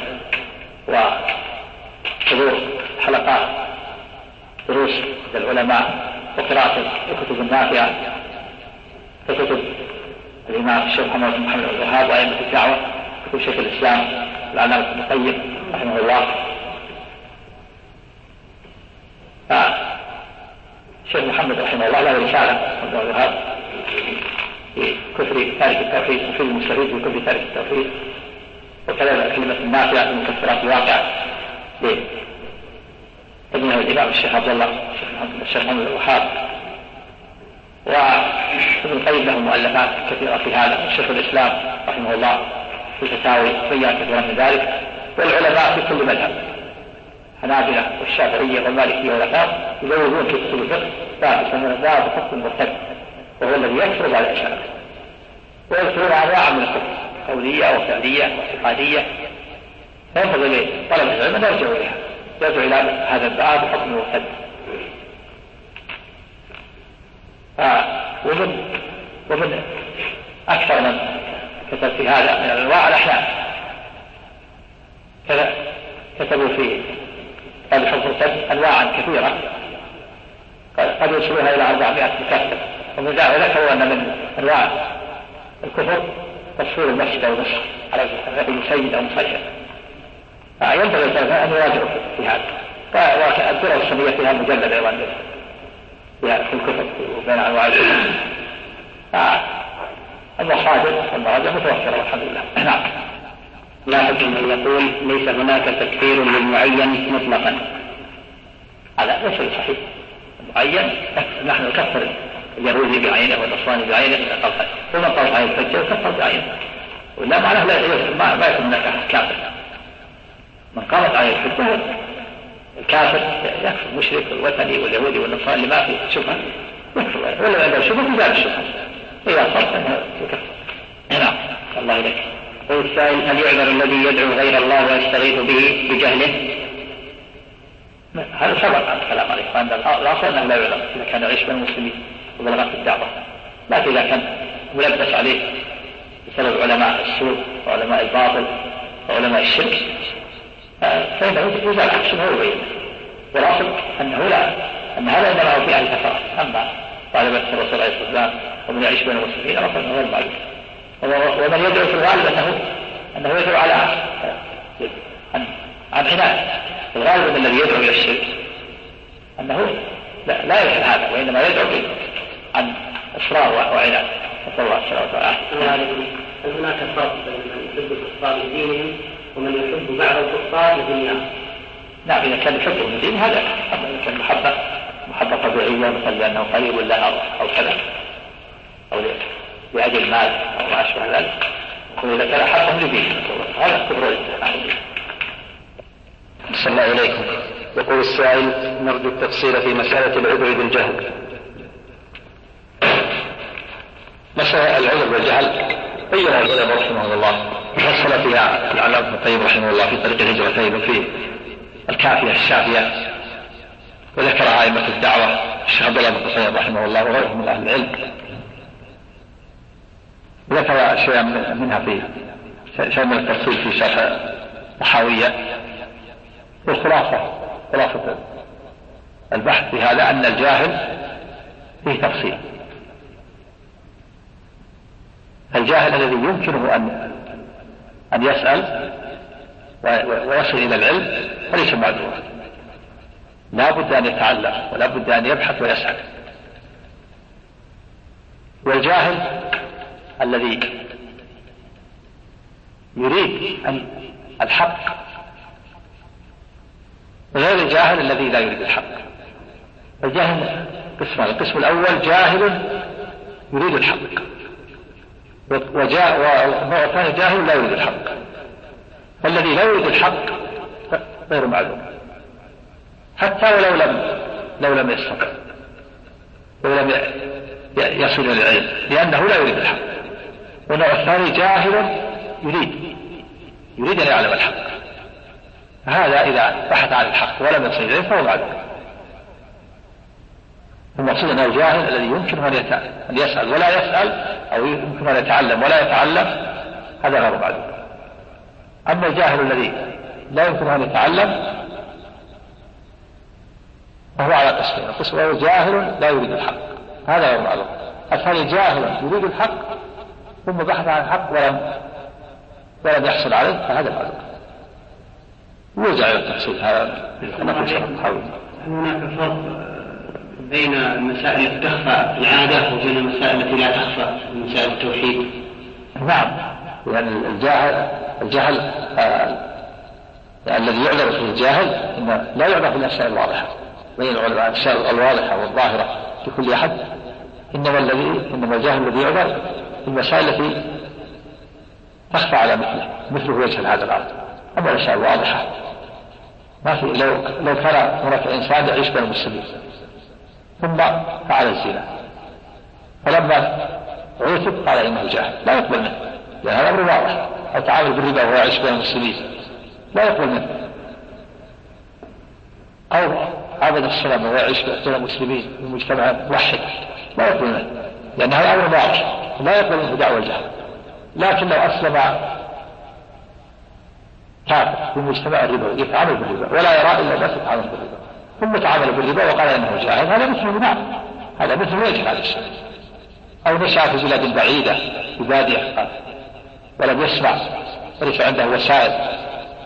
وحضور حلقات دروس للعلماء وقراءة الكتب النافعة ككتب الإمام الشيخ محمد بن محمد بن الوهاب وأئمة الدعوة، كتب شيخ الإسلام العلامة ابن القيم رحمه الله. الشيخ محمد رحمه الله له رسالة ابن الوهاب في كفر تارك التوحيد وفي المستفيد في كفر تارك التوحيد، وكذلك الكلمة النافعة من مكفرات الواقع لابنه الإمام الشيخ عبد الله الشيخ محمد بن الوهاب. وابن القيم له مؤلفات كثيرة في هذا، شيخ الإسلام رحمه الله في الفتاوي بيان كثيرا من ذلك، والعلماء في كل مذهب الحنابلة والشافعية والمالكية والأحناف يزودون في كتب الفقه باب يسمونه باب فقه المرتد، وهو الذي يكفر بعد الإشراك، ويذكرون أنواع من الكفر قولية وفعلية واعتقادية فينبغي لطلب العلم أن يرجع إليها، يرجع إلى هذا الباب بحكم المرتد. ومن ومن أكثر من كتب في هذا من أنواع الأحلام كتبوا في هذا الحكم المرتد أنواعا كثيرة قد يوصلونها إلى أربعمائة مكتب. ومن ذلك ذكروا أن من أنواع الكفر تصوير المسجد أو المسجد على النبي سيد أو مصير. ينبغي أن يواجهوا في هذا. والدرة السمية فيها مجلد أيضا في الكفر وبين أنواع الكفر. المصادر والمراجع متوفرة والحمد لله. نعم. لا حكم من يقول ليس هناك تكفير للمعين مطلقا. هذا ليس صحيح. المعين نحن نكفر اليهودي بعينه والنصراني بعينه من القلقة ثم قال عليه الحجة وكفر بعينه، ولا معناه لا ما ما يكون هناك كافر. من قامت عليه الحجة الكافر يكفر، المشرك والوثني واليهودي والنصراني اللي ما في شبهة يكفر، ولا عنده شبهة يزال الشبهة إذا صرت أنه يكفر. نعم. الله إليك. والسائل: هل يعذر الذي يدعو غير الله ويستغيث به بجهله؟ هذا سبق عن الكلام عليه، فأن الأصل أنه لا يعلم إذا كان يعيش بين المسلمين وبلغت الدعوة، لكن إذا كان ملبس عليه بسبب علماء السوء وعلماء الباطل وعلماء الشرك فإنه يزال عن شبهه ويبين. والأصل أنه لا أن هذا إنما هو في أهل كفرة، أما طالب الرسول عليه الصلاة والسلام ومن يعيش بين المسلمين الأصل أنه غير معلوم. ومن يدعو في الغالب أنه أنه يدعو على عن عن عناد. الغالب الذي يدعو إلى الشرك أنه لا, لا يفعل هذا، وإنما يدعو عن إصرار وعناد. نسأل الله السلامة والعافية. هل هناك فرق بين من يحب الكفار لدينهم ومن يحب بعض الكفار لدنياهم؟ نعم، إذا كان يحبه لدين هذا، أما إذا كان محبة محبة طبيعية مثل لأنه قريب لها أو كذا أو لأجل المال أو ما أشبه ذلك، وإذا كان أحبهم لدين هذا كفر لدين. صلى الله عليكم. يقول السائل: نرجو التفصيل في مسألة العذر بالجهل. مسألة العذر بالجهل بينها العلماء رحمه الله، فصل فيها العلامة ابن القيم رحمه الله في طريق الهجرتين وفي الكافية الشافية، وذكرها أئمة الدعوة الشيخ عبد الله بن قصير رحمه الله وغيرهم من أهل العلم، ذكر شيئا منها في شيء من التفصيل في شرح الطحاوية. والخلاصة خلاصة البحث في هذا أن الجاهل فيه تفصيل. الجاهل الذي يمكنه أن أن يسأل ويصل إلى العلم فليس معذورا، لا بد أن يتعلم ولا بد أن يبحث ويسأل. والجاهل الذي يريد أن الحق غير الجاهل الذي لا يريد الحق. الجاهل قسمان: القسم الأول جاهل يريد الحق، وجاء والنوع الثاني جاهل لا يريد الحق. فالذي لا يريد الحق غير معلوم حتى ولو لم لو لم يستطع ولم يصل إلى العلم، لأنه لا يريد الحق. والنوع الثاني جاهل يريد يريد أن يعلم الحق، هذا إذا بحث عن الحق ولم يصل إليه فهو معلوم. المقصود أنه الجاهل الذي يمكنه أن يسأل ولا يسأل، أو يمكنه أن يتعلم ولا يتعلم، هذا غير معلوم. أما الجاهل الذي لا يمكنه أن يتعلم فهو على قسمين: القسم الأول جاهل لا يريد الحق، هذا غير معلوم. الثاني جاهل يريد الحق ثم بحث عن الحق ولم ولم يحصل عليه، فهذا معلوم. يرجع إلى التفصيل هذا كما في شرح الطحاوي. هناك فرق بين المسائل التي تخفى في العادة وبين المسائل التي لا تخفى في مسائل التوحيد؟ نعم، لأن يعني الجاهل الجهل آه الذي يعذر في الجاهل إنه لا يعذر في الأشياء الواضحة، بين العلماء الأشياء الواضحة والظاهرة لكل أحد، إنما الذي إنما الجاهل الذي يعذر في المسائل التي تخفى على مثله مثله يجهل هذا الأمر. أما الأشياء الواضحة ما في. لو لو كان هناك إنسان يعيش بين المسلمين ثم فعل الزنا، فلما عوتب قال إنه جاهل، لا يقبل منه لأن هذا أمر واضح. أو تعامل بالربا وهو يعيش بين المسلمين لا يقبل منه، أو عبد السلام ويعيش بين المسلمين في مجتمع موحد لا يقبل منه، لأن هذا أمر واضح لا يقبل منه دعوة الجهل. لكن لو أسلم كافر في مجتمع الربا يتعامل بالربا ولا يرى إلا الناس يتعامل بالربا ثم تعامل بالربا وقال إنه جاهل، هذا مثل نعم هذا مثل يجب على الشيء. أو نشأ في بلاد بعيدة في بادية ولم يسمع وليس عنده وسائل،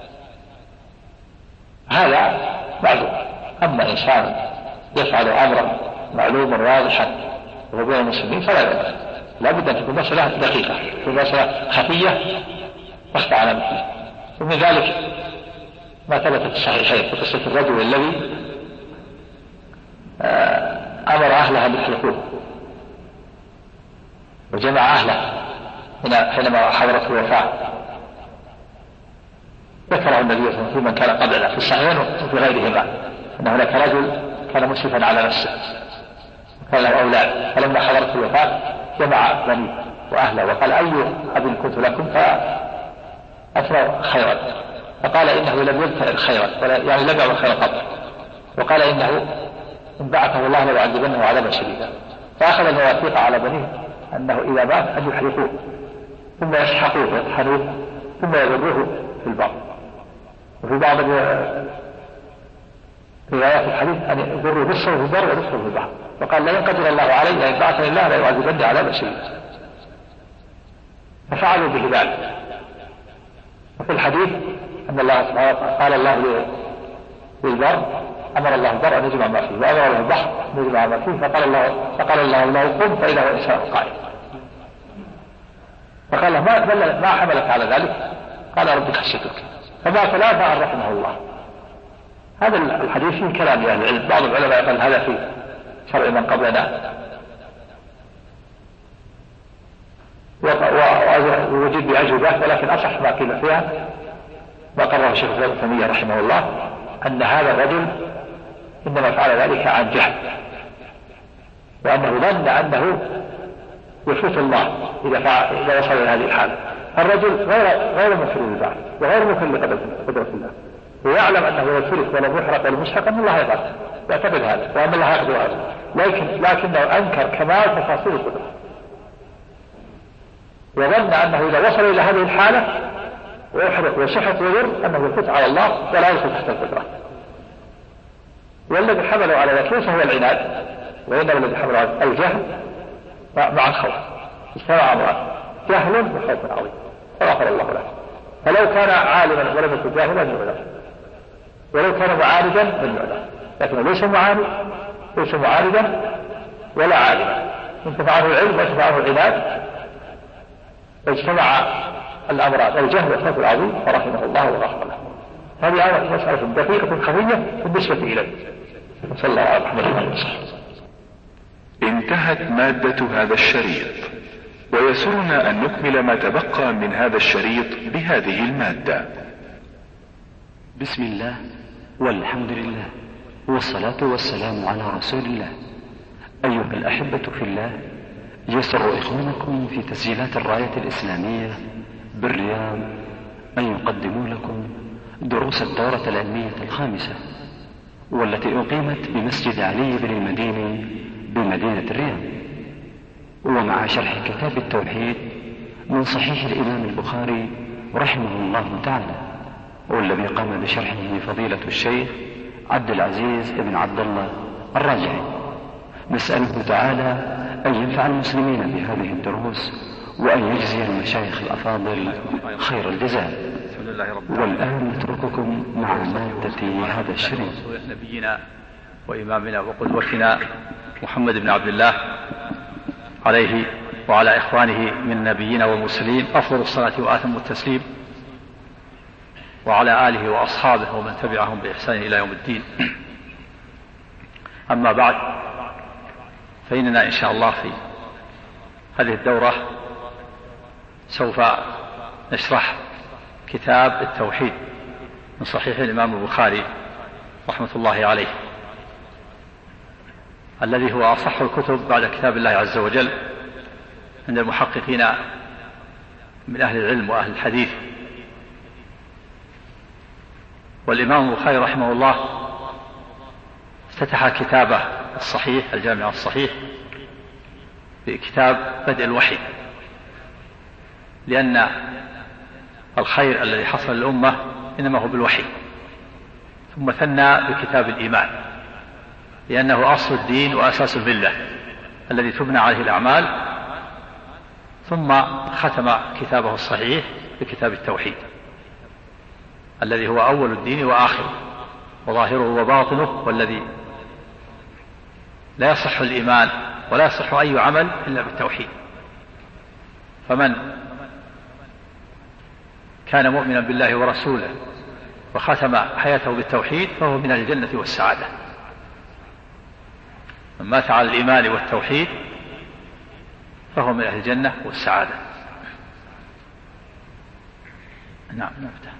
هذا معلوم. أما إنسان يفعل أمرا معلوما واضحا وهو بين المسلمين فلا يقبل، لا بد أن تكون مسألة دقيقة، تكون مسألة خفية تخفى على مثله. ومن ذلك ما ثبت في الصحيحين في قصة الرجل الذي أمر أهله أن يحلقوه وجمع أهله حينما حضرته الوفاة. ذكره النبي صلى الله عليه وسلم في من كان قبلنا في الصحيحين وفي غيرهما أن هناك رجل كان مسرفا على نفسه كان له أولاد، فلما حضرته الوفاة جمع بنيه وأهله وقال أي أب كنت لكم فأثنوا خيرا، فقال إنه لم يبتئر خيرا ولا يعني لم يعمل خيرا قط، وقال إنه إن بعثه الله ليعذبنه عذابا شديدا. فأخذ المواثيق على بنيه أنه إذا مات أن يحرقوه ثم يسحقوه ويطحنوه ثم يذبوه في البعض. وفي بعض روايات الحديث أن يذبوه نصفه في البر ونصفه في البحر، وقال لئن قدر الله علي لئن بعثني الله ليعذبني عذابا شديدا. ففعلوا به ذلك. وفي الحديث أن الله سبحانه قال الله للبر أمر الله البر أن يجمع ما فيه وأمر الله البحر أن يجمع ما فيه، فقال الله فقال الله له قم فإذا هو إنسان قائم. فقال له ما, ما حملك على ذلك؟ قال ربي خشيتك، فما ثلاثة أن رحمه الله. هذا الحديث فيه كلام أهل العلم، بعض العلماء يقول هذا في شرع من قبلنا ووجد بأجوبة، ولكن أصح ما قيل فيها ما قرره الشيخ ابن تيمية رحمه الله أن هذا الرجل إنما فعل ذلك عن جهل، وأنه ظن أنه يفوت الله إذا, فعل إذا وصل إلى هذه الحالة. الرجل غير غير مفر للبعث وغير مفر لقدرة الله، ويعلم أنه لو فرث ولم يحرق ولم يسحق أن الله يبعث، يعتقد هذا وأن الله يقدر عليه، لكن لكنه أنكر كمال تفاصيل القدرة، وظن أنه إذا وصل إلى هذه الحالة ويحرق ويسحق ويضر أنه يفوت على الله ولا يدخل تحت القدرة. والذي حمله على ذلك ليس هو العناد، وإنما الذي حمله على الجهل مع الخوف. اجتمع أمران، جهل وخوف عظيم فغفر الله له. فلو كان عالما ولم يكن جاهلا لم يعذر، ولو كان معارضا لم يعذر، لكنه ليس معارض ليس معارضا ولا عالما، انتفعه العلم وانتفعه العناد، واجتمع الأمران الجهل والخوف العظيم فرحمه الله وغفر له. هذه آية مسألة دقيقة خفية بالنسبة إليه. صلى الله عليه وسلم. انتهت مادة هذا الشريط، ويسرنا أن نكمل ما تبقى من هذا الشريط بهذه المادة. بسم الله والحمد لله والصلاة والسلام على رسول الله. أيها الأحبة في الله، يسر إخوانكم في تسجيلات الراية الإسلامية بالرياض أن يقدموا لكم دروس الدورة العلمية الخامسة، والتي أقيمت بمسجد علي بن المديني بمدينة الرياض، ومع شرح كتاب التوحيد من صحيح الإمام البخاري رحمه الله تعالى، والذي قام بشرحه فضيلة الشيخ عبد العزيز بن عبد الله الراجحي. نسأله تعالى أن ينفع المسلمين بهذه الدروس وأن يجزي المشايخ الأفاضل خير الجزاء. والآن نترككم مع مادة هذا الشريط. نبينا وإمامنا وقدوتنا محمد بن عبد الله عليه وعلى إخوانه من نبينا والمرسلين أفضل الصلاة وآتم التسليم، وعلى آله وأصحابه ومن تبعهم بإحسان إلى يوم الدين. أما بعد، فإننا إن شاء الله في هذه الدورة سوف نشرح كتاب التوحيد من صحيح الإمام البخاري رحمة الله عليه، الذي هو أصح الكتب بعد كتاب الله عز وجل عند المحققين من أهل العلم وأهل الحديث. والإمام البخاري رحمه الله افتتح كتابه الصحيح الجامع الصحيح بكتاب بدء الوحي، لأن الخير الذي حصل للأمة إنما هو بالوحي، ثم ثنى بكتاب الإيمان لأنه أصل الدين وأساس الملة الذي تبنى عليه الأعمال، ثم ختم كتابه الصحيح بكتاب التوحيد الذي هو أول الدين وآخره وظاهره وباطنه، والذي لا يصح الإيمان ولا يصح أي عمل إلا بالتوحيد. فمن كان مؤمنا بالله ورسوله وختم حياته بالتوحيد فهو من الجنة والسعادة. من مات على الإيمان والتوحيد فهو من أهل الجنة والسعادة. نعم نفتح.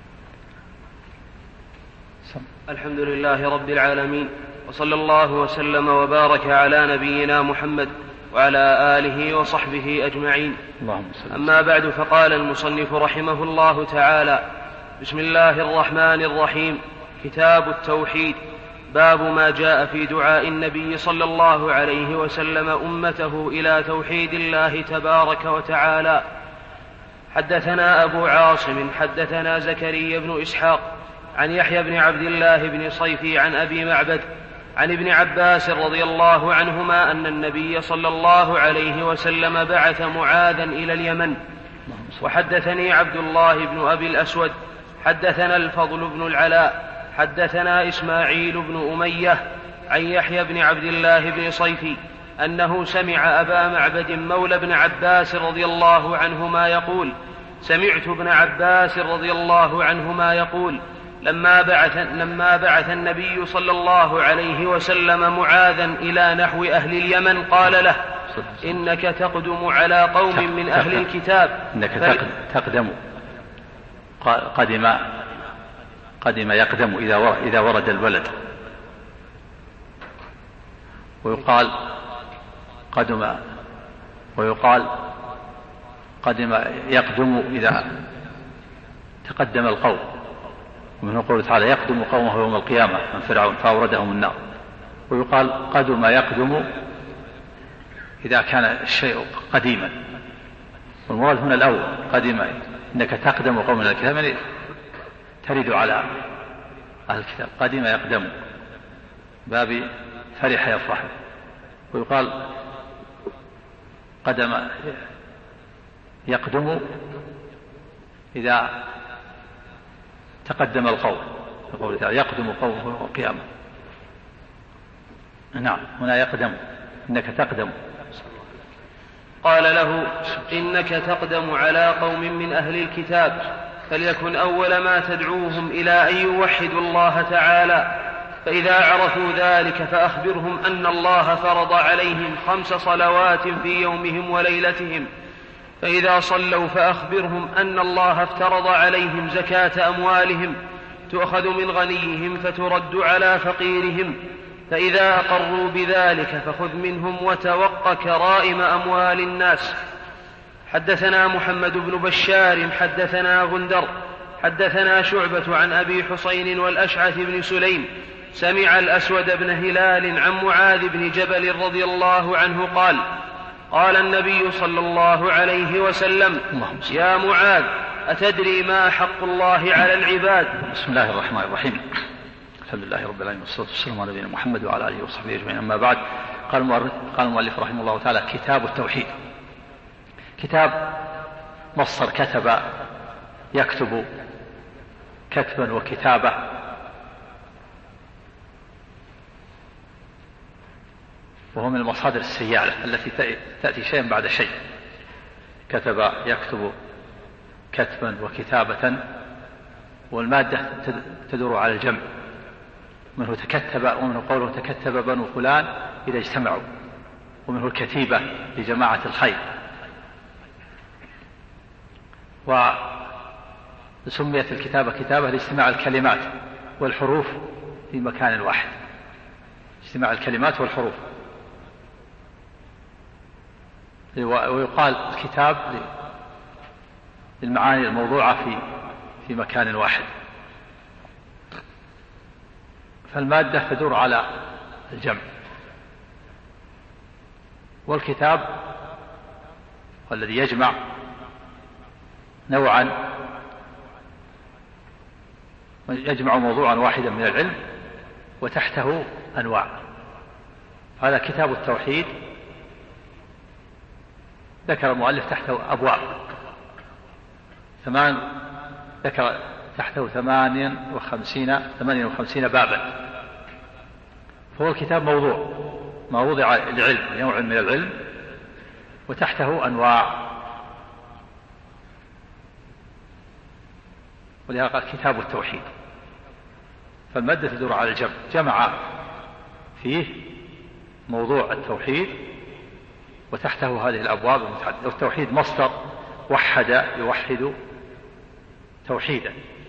الحمد لله رب العالمين، وصلى الله وسلم وبارك على نبينا محمد وعلى آله وصحبه أجمعين. أما بعد، فقال المصنف رحمه الله تعالى: بسم الله الرحمن الرحيم. كتاب التوحيد. باب ما جاء في دعاء النبي صلى الله عليه وسلم أمته إلى توحيد الله تبارك وتعالى. حدثنا أبو عاصم حدثنا زكريا بن إسحاق عن يحيى بن عبد الله بن صيفي عن أبي معبد عن ابن عباس رضي الله عنهما أن النبي صلى الله عليه وسلم بعث معاذا إلى اليمن. وحدثني عبد الله بن أبي الأسود حدثنا الفضل بن العلاء حدثنا إسماعيل بن أمية عن يحيى بن عبد الله بن صيفي أنه سمع أبا معبد مولى بن عباس رضي الله عنهما يقول: سمعت ابن عباس رضي الله عنهما يقول: لما بعث, لما بعث النبي صلى الله عليه وسلم معاذا إلى نحو أهل اليمن قال له: إنك تقدم على قوم من أهل الكتاب. إنك تقدم قدم قدم يقدم إذا ورد الولد، ويقال قدم ويقال قدم يقدم إذا تقدم القوم. ومنه قوله تعالى: يقدم قومه يوم القيامة من فرعون فأوردهم النار. ويقال قدم يقدم إذا كان الشيء قديما، والمراد هنا الأول قدم. إنك تقدم قوم من الكتاب يعني ترد على أهل الكتاب. قدم يقدم باب فرح يفرح. ويقال قدم يقدم إذا تقدم القوم، يقول تعالى: يقدم قومه يوم القيامة. نعم هنا يقدم، إنك تقدم. قال له: إنك تقدم على قوم من أهل الكتاب، فليكن أول ما تدعوهم إلى أن يوحدوا الله تعالى، فإذا عرفوا ذلك فأخبرهم أن الله فرض عليهم خمس صلوات في يومهم وليلتهم، فإذا صلوا فأخبرهم أن الله افترض عليهم زكاة أموالهم تؤخذ من غنيهم فترد على فقيرهم، فإذا أقروا بذلك فخذ منهم وتوق كرائم أموال الناس. حدثنا محمد بن بشار حدثنا غندر حدثنا شعبة عن أبي حسين والأشعث بن سليم سمع الأسود بن هلال عن معاذ بن جبل رضي الله عنه قال: قال النبي صلى الله عليه وسلم: يا معاذ، أتدري ما حق الله على العباد؟ بسم الله الرحمن الرحيم. الحمد لله رب العالمين، والصلاة والسلام على نبينا محمد وعلى آله وصحبه أجمعين. أما بعد، قال المؤلف رحمه الله تعالى: كتاب التوحيد. كتاب مصدر كتب يكتب كتبا وكتابة، وهو من المصادر السيالة التي تأتي شيئا بعد شيء. كتب يكتب كتبا وكتابة، والمادة تدور على الجمع، منه تكتب، ومنه قوله تكتب بنو فلان إذا اجتمعوا، ومنه الكتيبة لجماعة الخير. وسميت الكتابة كتابة لاجتماع الكلمات والحروف في مكان واحد، اجتماع الكلمات والحروف. ويقال الكتاب للمعاني الموضوعة في في مكان واحد. فالمادة تدور على الجمع. والكتاب والذي يجمع نوعا، يجمع موضوعا واحدا من العلم وتحته أنواع. هذا كتاب التوحيد ذكر المؤلف تحته أبواب ثمان، ذكر تحته ثمانيا وخمسين ثمانيا وخمسين بابا. فهو الكتاب موضوع ما وضع العلم، نوع من العلم، وتحته أنواع. ولهذا قال كتاب التوحيد. فالمادة تدور على الجمع، جمع فيه موضوع التوحيد وتحته هذه الأبواب المتعددة. والتوحيد مصدر وحد يوحد توحيدا،